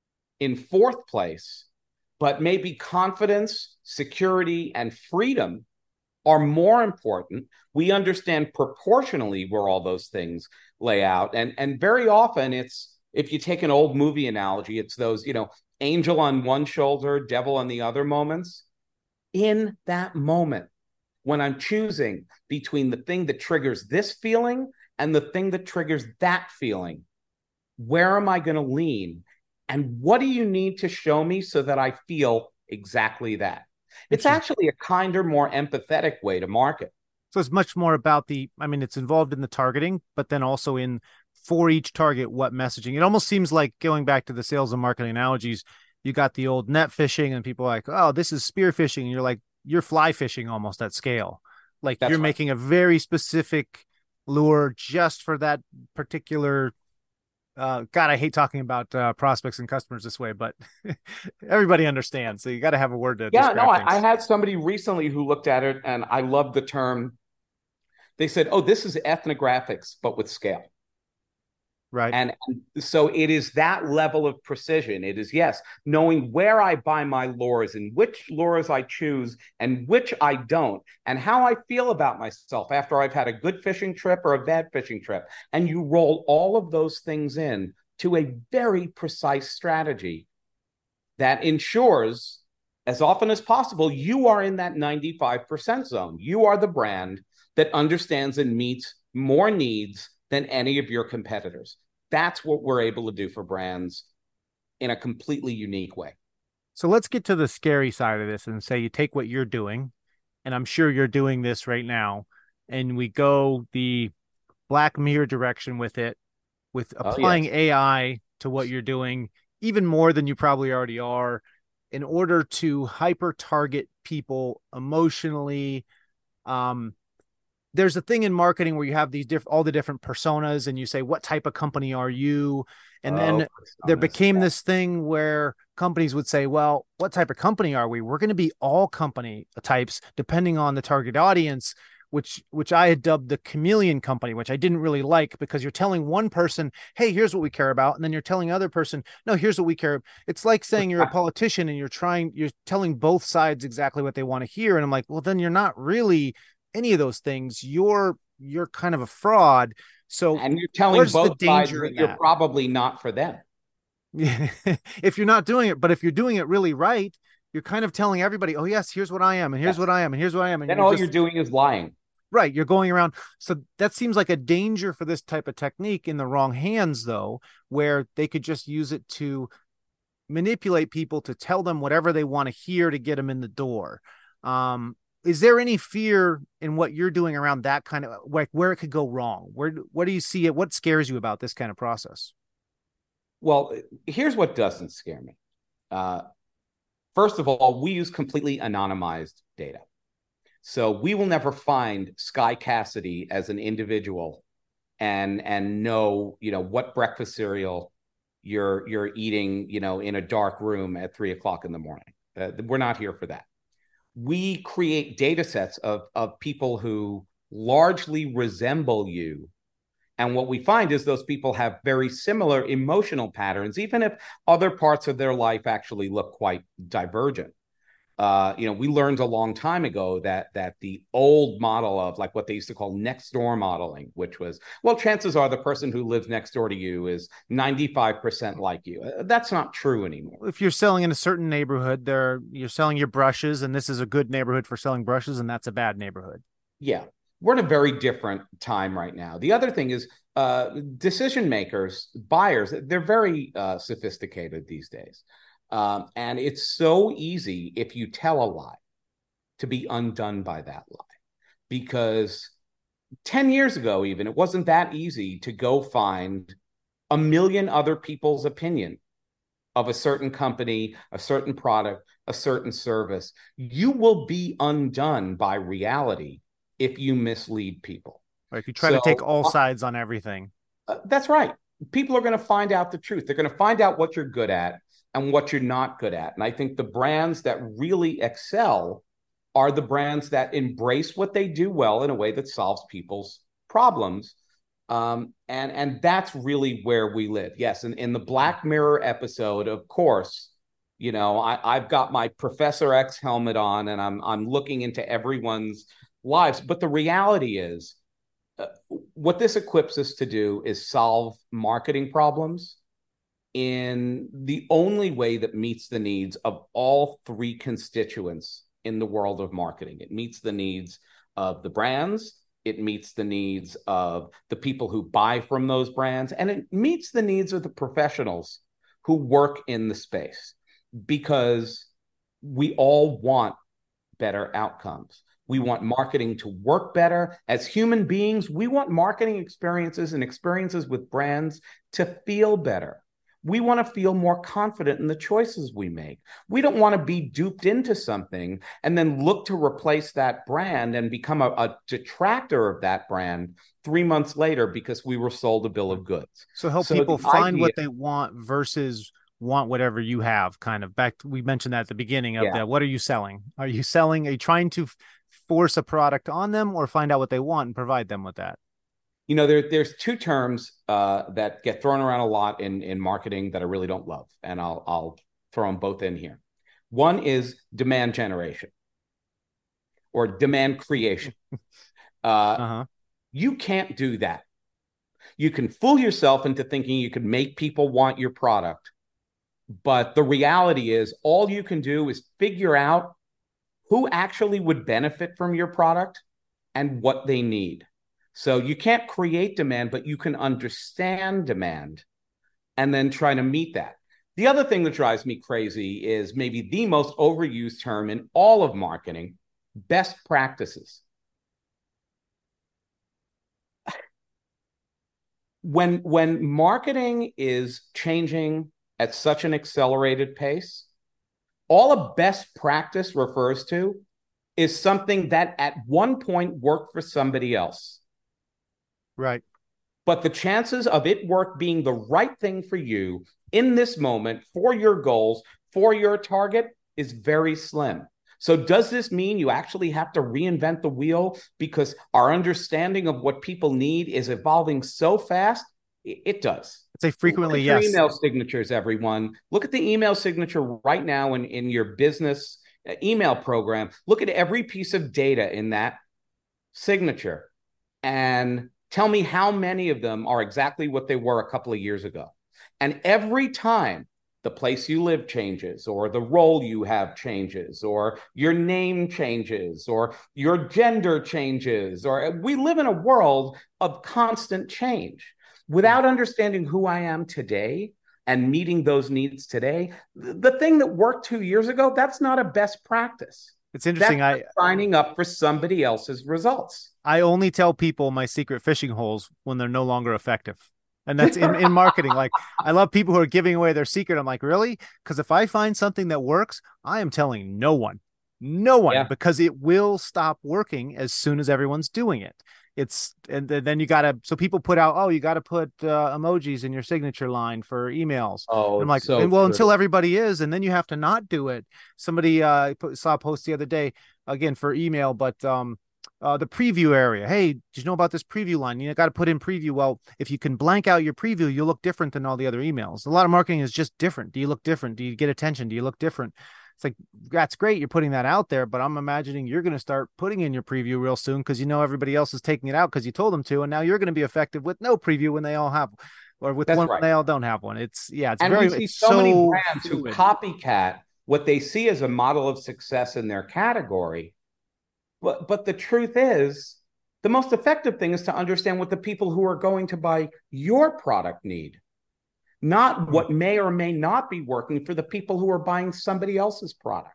in fourth place, but maybe confidence, security, and freedom are more important. We understand proportionally where all those things lay out. And, and very often it's, if you take an old movie analogy, it's those, you know, angel on one shoulder, devil on the other moments. In that moment, when I'm choosing between the thing that triggers this feeling and the thing that triggers that feeling, where am I going to lean? And what do you need to show me so that I feel exactly that? It's actually a kinder, more empathetic way to market. So it's much more about the, I mean, it's involved in the targeting, but then also in for each target, what messaging. It almost seems like, going back to the sales and marketing analogies, you got the old net fishing and people are like, oh, this is spear fishing. And you're like, you're fly fishing almost at scale. Like That's you're right. making a very specific lure just for that particular Uh, God, I hate talking about uh, prospects and customers this way, but everybody understands. So you got to have a word to yeah, describe no, things. I, I had somebody recently who looked at it and I love the term. They said, oh, this is ethnographics, but with scale. Right. And, and so it is that level of precision. It is, yes, knowing where I buy my lures and which lures I choose and which I don't, and how I feel about myself after I've had a good fishing trip or a bad fishing trip. And you roll all of those things in to a very precise strategy that ensures, as often as possible, you are in that ninety-five percent zone. You are the brand that understands and meets more needs than any of your competitors. That's what we're able to do for brands in a completely unique way. So let's get to the scary side of this and say you take what you're doing, and I'm sure you're doing this right now, and we go the Black Mirror direction with it, with applying oh, yes. A I to what you're doing, even more than you probably already are, in order to hyper target people emotionally. Um, There's a thing in marketing where you have these different, all the different personas, and you say, what type of company are you? And oh, then personas. There became this thing where companies would say, well, what type of company are we? We're going to be all company types depending on the target audience, which, which I had dubbed the chameleon company, which I didn't really like, because you're telling one person, hey, here's what we care about. And then you're telling other person, no, here's what we care. It's like saying you're a politician and you're trying, you're telling both sides exactly what they want to hear. And I'm like, well, then you're not really any of those things. You're you're kind of a fraud. So and you're telling both sides that you're probably not for them. If you're not doing it, but if you're doing it really right, you're kind of telling everybody, oh yes, here's what I am, and here's Yes. what I am, and here's what I am, and Then you're all you're just doing is lying. right. You're going around. So that seems like a danger for this type of technique in the wrong hands, though, where they could just use it to manipulate people to tell them whatever they want to hear to get them in the door. Um, is there any fear in what you're doing around that kind of like where it could go wrong? Where what do you see it? What scares you about this kind of process? Well, here's what doesn't scare me. Uh, first of all, we use completely anonymized data. So we will never find Sky Cassidy as an individual and and know, you know, what breakfast cereal you're you're eating, you know, in a dark room at three o'clock in the morning. Uh, we're not here for that. We create data sets of of people who largely resemble you. And what we find is those people have very similar emotional patterns, even if other parts of their life actually look quite divergent. Uh, you know, we learned a long time ago that that the old model of like what they used to call next door modeling, which was, well, chances are the person who lives next door to you is ninety-five percent like you. Uh, That's not true anymore. If you're selling in a certain neighborhood, there you're selling your brushes, and this is a good neighborhood for selling brushes, and that's a bad neighborhood. Yeah, we're in a very different time right now. The other thing is uh, decision makers, buyers, they're very uh, sophisticated these days. Um, and it's so easy if you tell a lie to be undone by that lie. Because ten years ago, even, it wasn't that easy to go find a million other people's opinion of a certain company, a certain product, a certain service. You will be undone by reality if you mislead people. Or if you try to take So all uh, sides on everything. uh, that's right. People are going to find out the truth. They're going to find out what you're good at and what you're not good at. And I think the brands that really excel are the brands that embrace what they do well in a way that solves people's problems. Um, and and that's really where we live. Yes, and in the Black Mirror episode, of course, you know, I, I've got my Professor X helmet on, and I'm I'm looking into everyone's lives. But the reality is, uh, what this equips us to do is solve marketing problems in the only way that meets the needs of all three constituents in the world of marketing. It meets the needs of the brands, it meets the needs of the people who buy from those brands, and it meets the needs of the professionals who work in the space, because we all want better outcomes. We want marketing to work better. As human beings, we want marketing experiences and experiences with brands to feel better. We want to feel more confident in the choices we make. We don't want to be duped into something and then look to replace that brand and become a, a detractor of that brand three months later because we were sold a bill of goods. So help So people the find idea, what they want versus want whatever you have. Kind of back. We mentioned that at the beginning of yeah, that. What are you selling? Are you selling? Are you trying to force a product on them, or find out what they want and provide them with that? you know, there, there's two terms uh, that get thrown around a lot in, in marketing that I really don't love, and I'll I'll throw them both in here. One is demand generation or demand creation. Uh, Uh huh. you can't do that. You can fool yourself into thinking you can make people want your product, but the reality is all you can do is figure out who actually would benefit from your product and what they need. So you can't create demand, but you can understand demand and then try to meet that. The other thing that drives me crazy is maybe the most overused term in all of marketing: best practices. When when marketing is changing at such an accelerated pace, all a best practice refers to is something that at one point worked for somebody else. Right. But the chances of it work being the right thing for you in this moment for your goals, for your target, is very slim. So does this mean you actually have to reinvent the wheel because our understanding of what people need is evolving so fast? It does. I'd say Look frequently, at your yes. email signatures, everyone. Look at the email signature right now in, in your business email program. Look at every piece of data in that signature and tell me how many of them are exactly what they were a couple of years ago. And every time the place you live changes, or the role you have changes, or your name changes, or your gender changes, or we live in a world of constant change. Without understanding who I am today and meeting those needs today, the thing that worked two years ago, that's not a best practice. It's interesting. That's I signing up for somebody else's results. I only tell people my secret fishing holes when they're no longer effective. And that's in, in marketing. Like, I love people who are giving away their secret. I'm like, really? Because if I find something that works, I am telling no one, no one, Yeah. because it will stop working as soon as everyone's doing it. It's, and then you got to, so people put out, oh, you got to put uh, emojis in your signature line for emails. Oh, And I'm it's like, so and well, true. until everybody is, and then you have to not do it. Somebody uh, saw a post the other day, again, for email, but um, uh, the preview area. Hey, did you know about this preview line? You got to put in preview. Well, if you can blank out your preview, you look different than all the other emails. A lot of marketing is just different. Do you look different? Do you get attention? Do you look different? It's like, that's great, you're putting that out there, but I'm imagining you're going to start putting in your preview real soon because you know everybody else is taking it out because you told them to, and now you're going to be effective with no preview when they all have, or with That's one right. when they all don't have one. It's yeah, it's And very we see it's so, so many brands fluid. who copycat what they see as a model of success in their category. But, but the truth is, the most effective thing is to understand what the people who are going to buy your product need, not what may or may not be working for the people who are buying somebody else's product.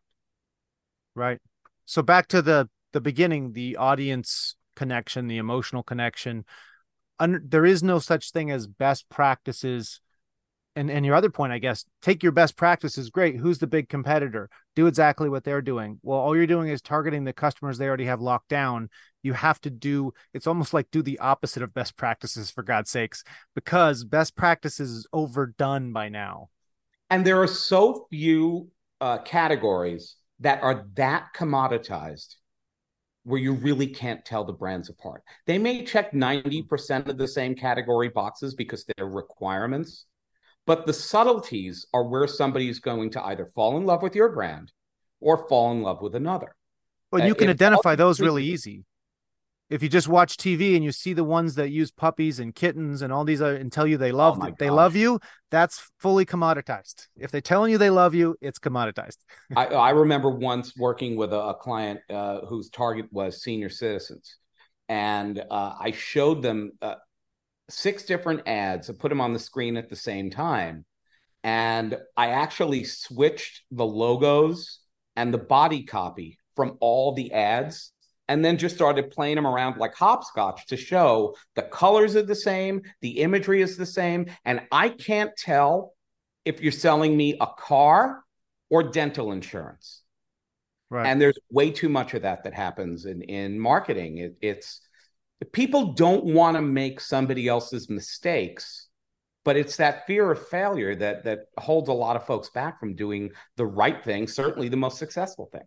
Right. So back to the the beginning, the audience connection, the emotional connection. Un- there is no such thing as best practices. And and your other point, I guess, take your best practices. Great. Who's the big competitor? Do exactly what they're doing. Well, all you're doing is targeting the customers they already have locked down. You have to do, it's almost like do the opposite of best practices, for God's sakes, because best practices is overdone by now. And there are so few uh, categories that are that commoditized where you really can't tell the brands apart. They may check ninety percent of the same category boxes because they're requirements, but the subtleties are where somebody's going to either fall in love with your brand or fall in love with another. Well, Uh, you can if identify all those you really think- easy. If you just watch T V and you see the ones that use puppies and kittens and all these other, and tell you they Oh love my they gosh. love you, that's fully commoditized. If they're telling you they love you, it's commoditized. I, I remember once working with a, a client uh, whose target was senior citizens. And uh, I showed them uh, six different ads. I put them on the screen at the same time. And I actually switched the logos and the body copy from all the ads, and then just started playing them around like hopscotch to show the colors are the same, the imagery is the same, and I can't tell if you're selling me a car or dental insurance. Right. And there's way too much of that that happens in, in marketing. It, it's people don't want to make somebody else's mistakes, but it's that fear of failure that that holds a lot of folks back from doing the right thing, certainly the most successful thing.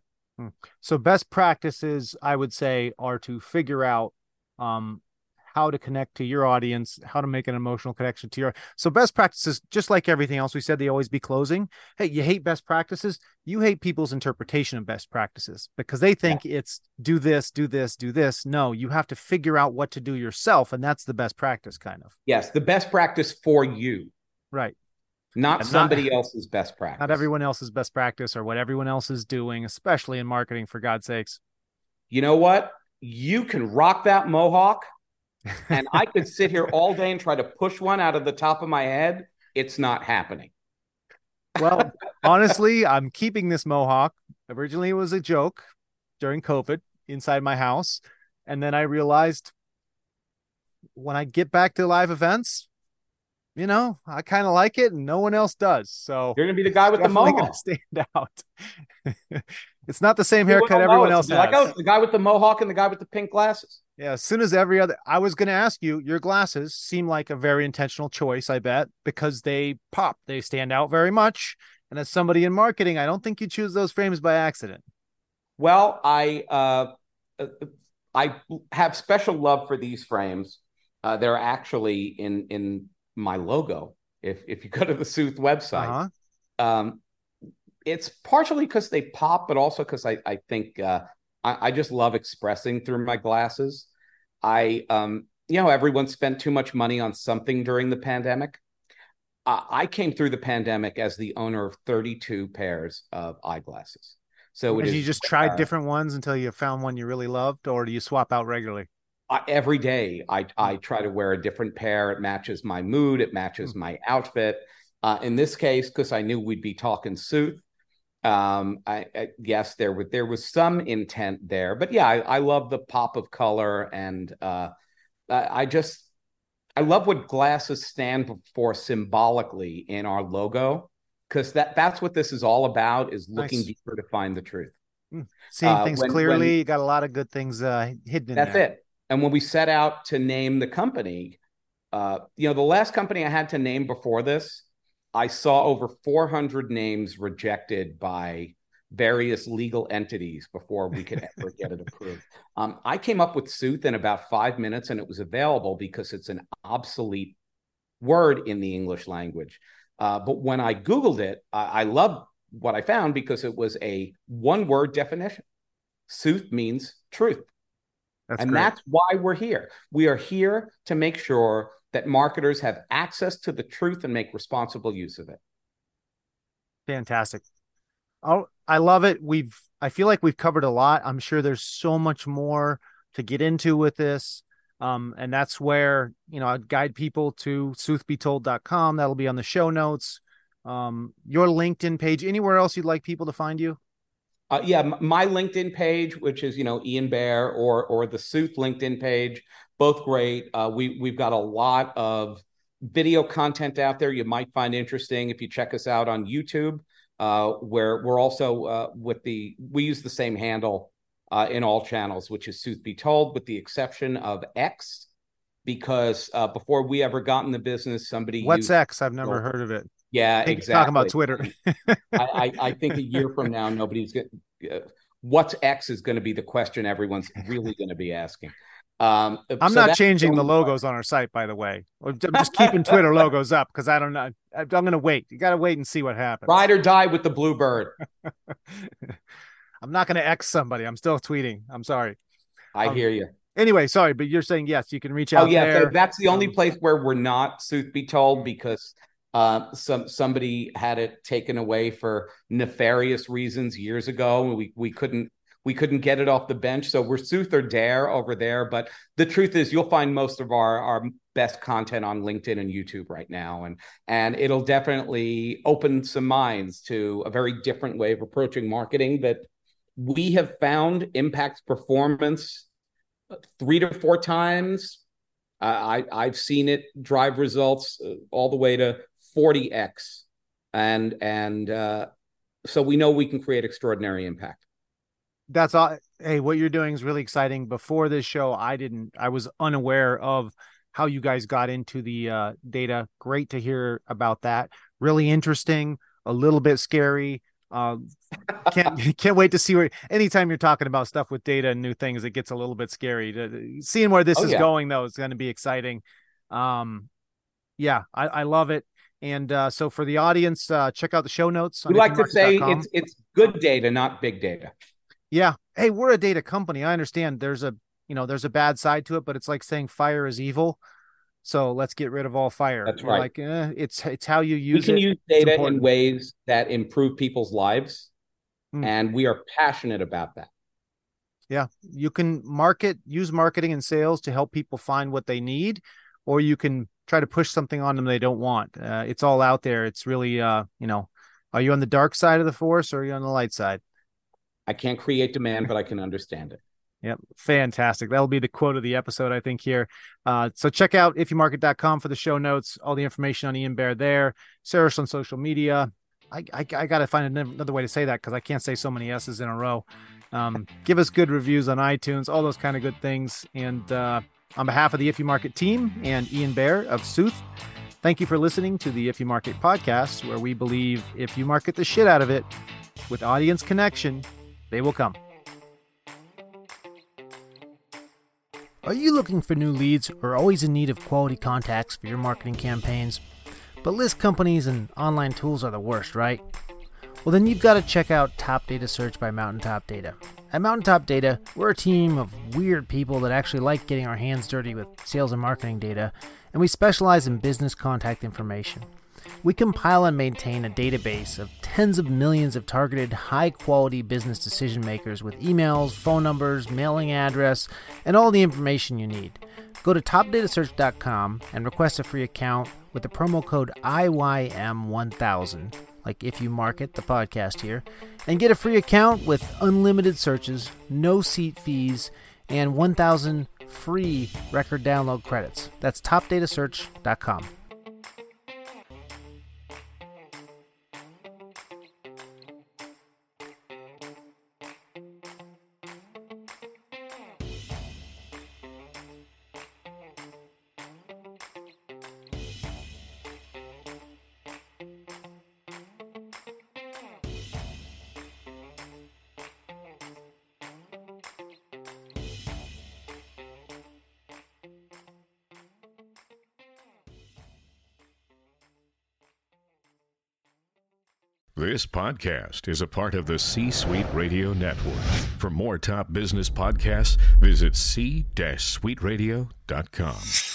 So best practices, I would say, are to figure out um, how to connect to your audience, how to make an emotional connection to your. So best practices, just like everything else, we said they always be closing. Hey, you hate best practices. You hate people's interpretation of best practices because they think yeah. it's do this, do this, do this. No, you have to figure out what to do yourself. And that's the best practice kind of. Yes. The best practice for you. Right. Not and somebody not, else's best practice. Not everyone else's best practice or what everyone else is doing, especially in marketing, for God's sakes. You know what? You can rock that mohawk, and I could sit here all day and try to push one out of the top of my head. It's not happening. Well, honestly, I'm keeping this mohawk. Originally, it was a joke during COVID inside my house. And then I realized when I get back to live events, you know, I kind of like it and no one else does. So you're going to be the guy with the mohawk. Stand out. It's not the same haircut everyone else has. Like, oh, it's the guy with the mohawk and the guy with the pink glasses. Yeah, as soon as every other, I was going to ask you, your glasses seem like a very intentional choice, I bet, because they pop, they stand out very much. And as somebody in marketing, I don't think you choose those frames by accident. Well, I uh, I have special love for these frames. Uh, they're actually in in my logo. If if you go to the Sooth website, uh-huh. um, it's partially because they pop, but also because I I think uh, I, I just love expressing through my glasses. I um you know everyone spent too much money on something during the pandemic. uh, I came through the pandemic as the owner of thirty-two pairs of eyeglasses. So it And is you just tried uh, different ones until you found one you really loved, or do you swap out regularly? I, every day I, Hmm. I try to wear a different pair. It matches my mood. It Hmm. matches my outfit. Uh, in this case, because I knew we'd be talking Sooth, um, I, I yes, there was there was some intent there, but yeah, I, I love the pop of color, and uh, I, I just I love what glasses stand for symbolically in our logo, because that that's what this is all about, is looking Nice. deeper to find the truth. Hmm. Seeing Uh, things when when clearly, you got a lot of good things uh, hidden in That's there. it. And when we set out to name the company, uh, you know, the last company I had to name before this, I saw over four hundred names rejected by various legal entities before we could ever get it approved. Um, I came up with Sooth in about five minutes, and it was available because it's an obsolete word in the English language. Uh, but when I Googled it, I, I loved what I found because it was a one word definition. Sooth means truth. That's And great. that's why we're here. We are here to make sure that marketers have access to the truth and make responsible use of it. Fantastic. Oh, I love it. We've, I feel like we've covered a lot. I'm sure there's so much more to get into with this. Um, and that's where, you know, I'd guide people to sooth be told dot com. That'll be on the show notes. Um, your LinkedIn page, anywhere else you'd like people to find you? Uh, yeah, my LinkedIn page, which is you know Ian Bear, or or the Sooth LinkedIn page, both great. Uh, we we've got a lot of video content out there you might find interesting if you check us out on YouTube. Uh, where we're also uh, with the we use the same handle uh, in all channels, which is Sooth Be Told, with the exception of X, because uh, before we ever got in the business, somebody What's used. X? I've never heard of it. Yeah, I think you're talking about exactly. Twitter. I, I, I think a year from now, nobody's going to, uh, what's X is going to be the question everyone's really going to be asking. Um, I'm so not that's the changing the only part. logos on our site, by the way. I'm just keeping Twitter logos up because I don't know. I'm going to wait. You got to wait and see what happens. Ride or die with the blue bird. I'm not going to X somebody. I'm still tweeting. I'm sorry. I Um, hear you. anyway, sorry, but you're saying yes, you can reach Oh out yeah, so there. that's the only Um, place where we're not sooth be told, because uh, some somebody had it taken away for nefarious reasons years ago, and we we couldn't we couldn't get it off the bench. So we're sooth or dare over there. But the truth is, you'll find most of our our best content on LinkedIn and YouTube right now, and and it'll definitely open some minds to a very different way of approaching marketing that we have found impacts performance three to four times. I, I've seen it drive results uh, all the way to forty x, and and uh, so we know we can create extraordinary impact. that's all. Hey, what you're doing is really exciting. Before this show, I didn't, I was unaware of how you guys got into the uh, data. Great to hear about that. Really interesting, a little bit scary. Uh, can't can't wait to see where. Anytime you're talking about stuff with data and new things, it gets a little bit scary. Seeing where this Oh is yeah, going, though, is going to be exciting. Um, yeah, I, I love it. And uh, so for the audience, uh, check out the show notes on we if you like to market dot say com. it's it's good data, not big data. Yeah. Hey, we're a data company. I understand there's a, you know, there's a bad side to it, but it's like saying fire is evil. So let's get rid of all fire. That's We're right. like, eh, it's it's how you We use can it. use It's data in important. ways that improve people's lives, Mm, and we are passionate about that. yeah. You can market, use marketing and sales to help people find what they need, or you can try to push something on them they don't want. Uh, it's all out there. It's really, uh, you know, are you on the dark side of the force or are you on the light side? I can't create demand, but I can understand it. Yep. Fantastic. That'll be the quote of the episode, I think, here. Uh, so check out if you market dot com for the show notes, all the information on Ian Bear there. Sarah's on social media. I, I, I got to find another way to say that because I can't say so many S's in a row. Um, give us good reviews on iTunes, all those kind of good things. And uh, on behalf of the If You Market team and Ian Bear of Sooth, thank you for listening to the If You Market podcast, where we believe if you market the shit out of it with audience connection, they will come. Are you looking for new leads or always in need of quality contacts for your marketing campaigns? But list companies and online tools are the worst, right? Well, then you've got to check out Top Data Search by Mountaintop Data. At Mountaintop Data, we're a team of weird people that actually like getting our hands dirty with sales and marketing data, and we specialize in business contact information. We compile and maintain a database of tens of millions of targeted, high-quality business decision makers with emails, phone numbers, mailing address, and all the information you need. Go to top data search dot com and request a free account with the promo code I Y M one thousand, like if you market the podcast here, and get a free account with unlimited searches, no seat fees, and one thousand free record download credits. That's top data search dot com. This podcast is a part of the C-Suite Radio Network. For more top business podcasts, visit c suite radio dot com.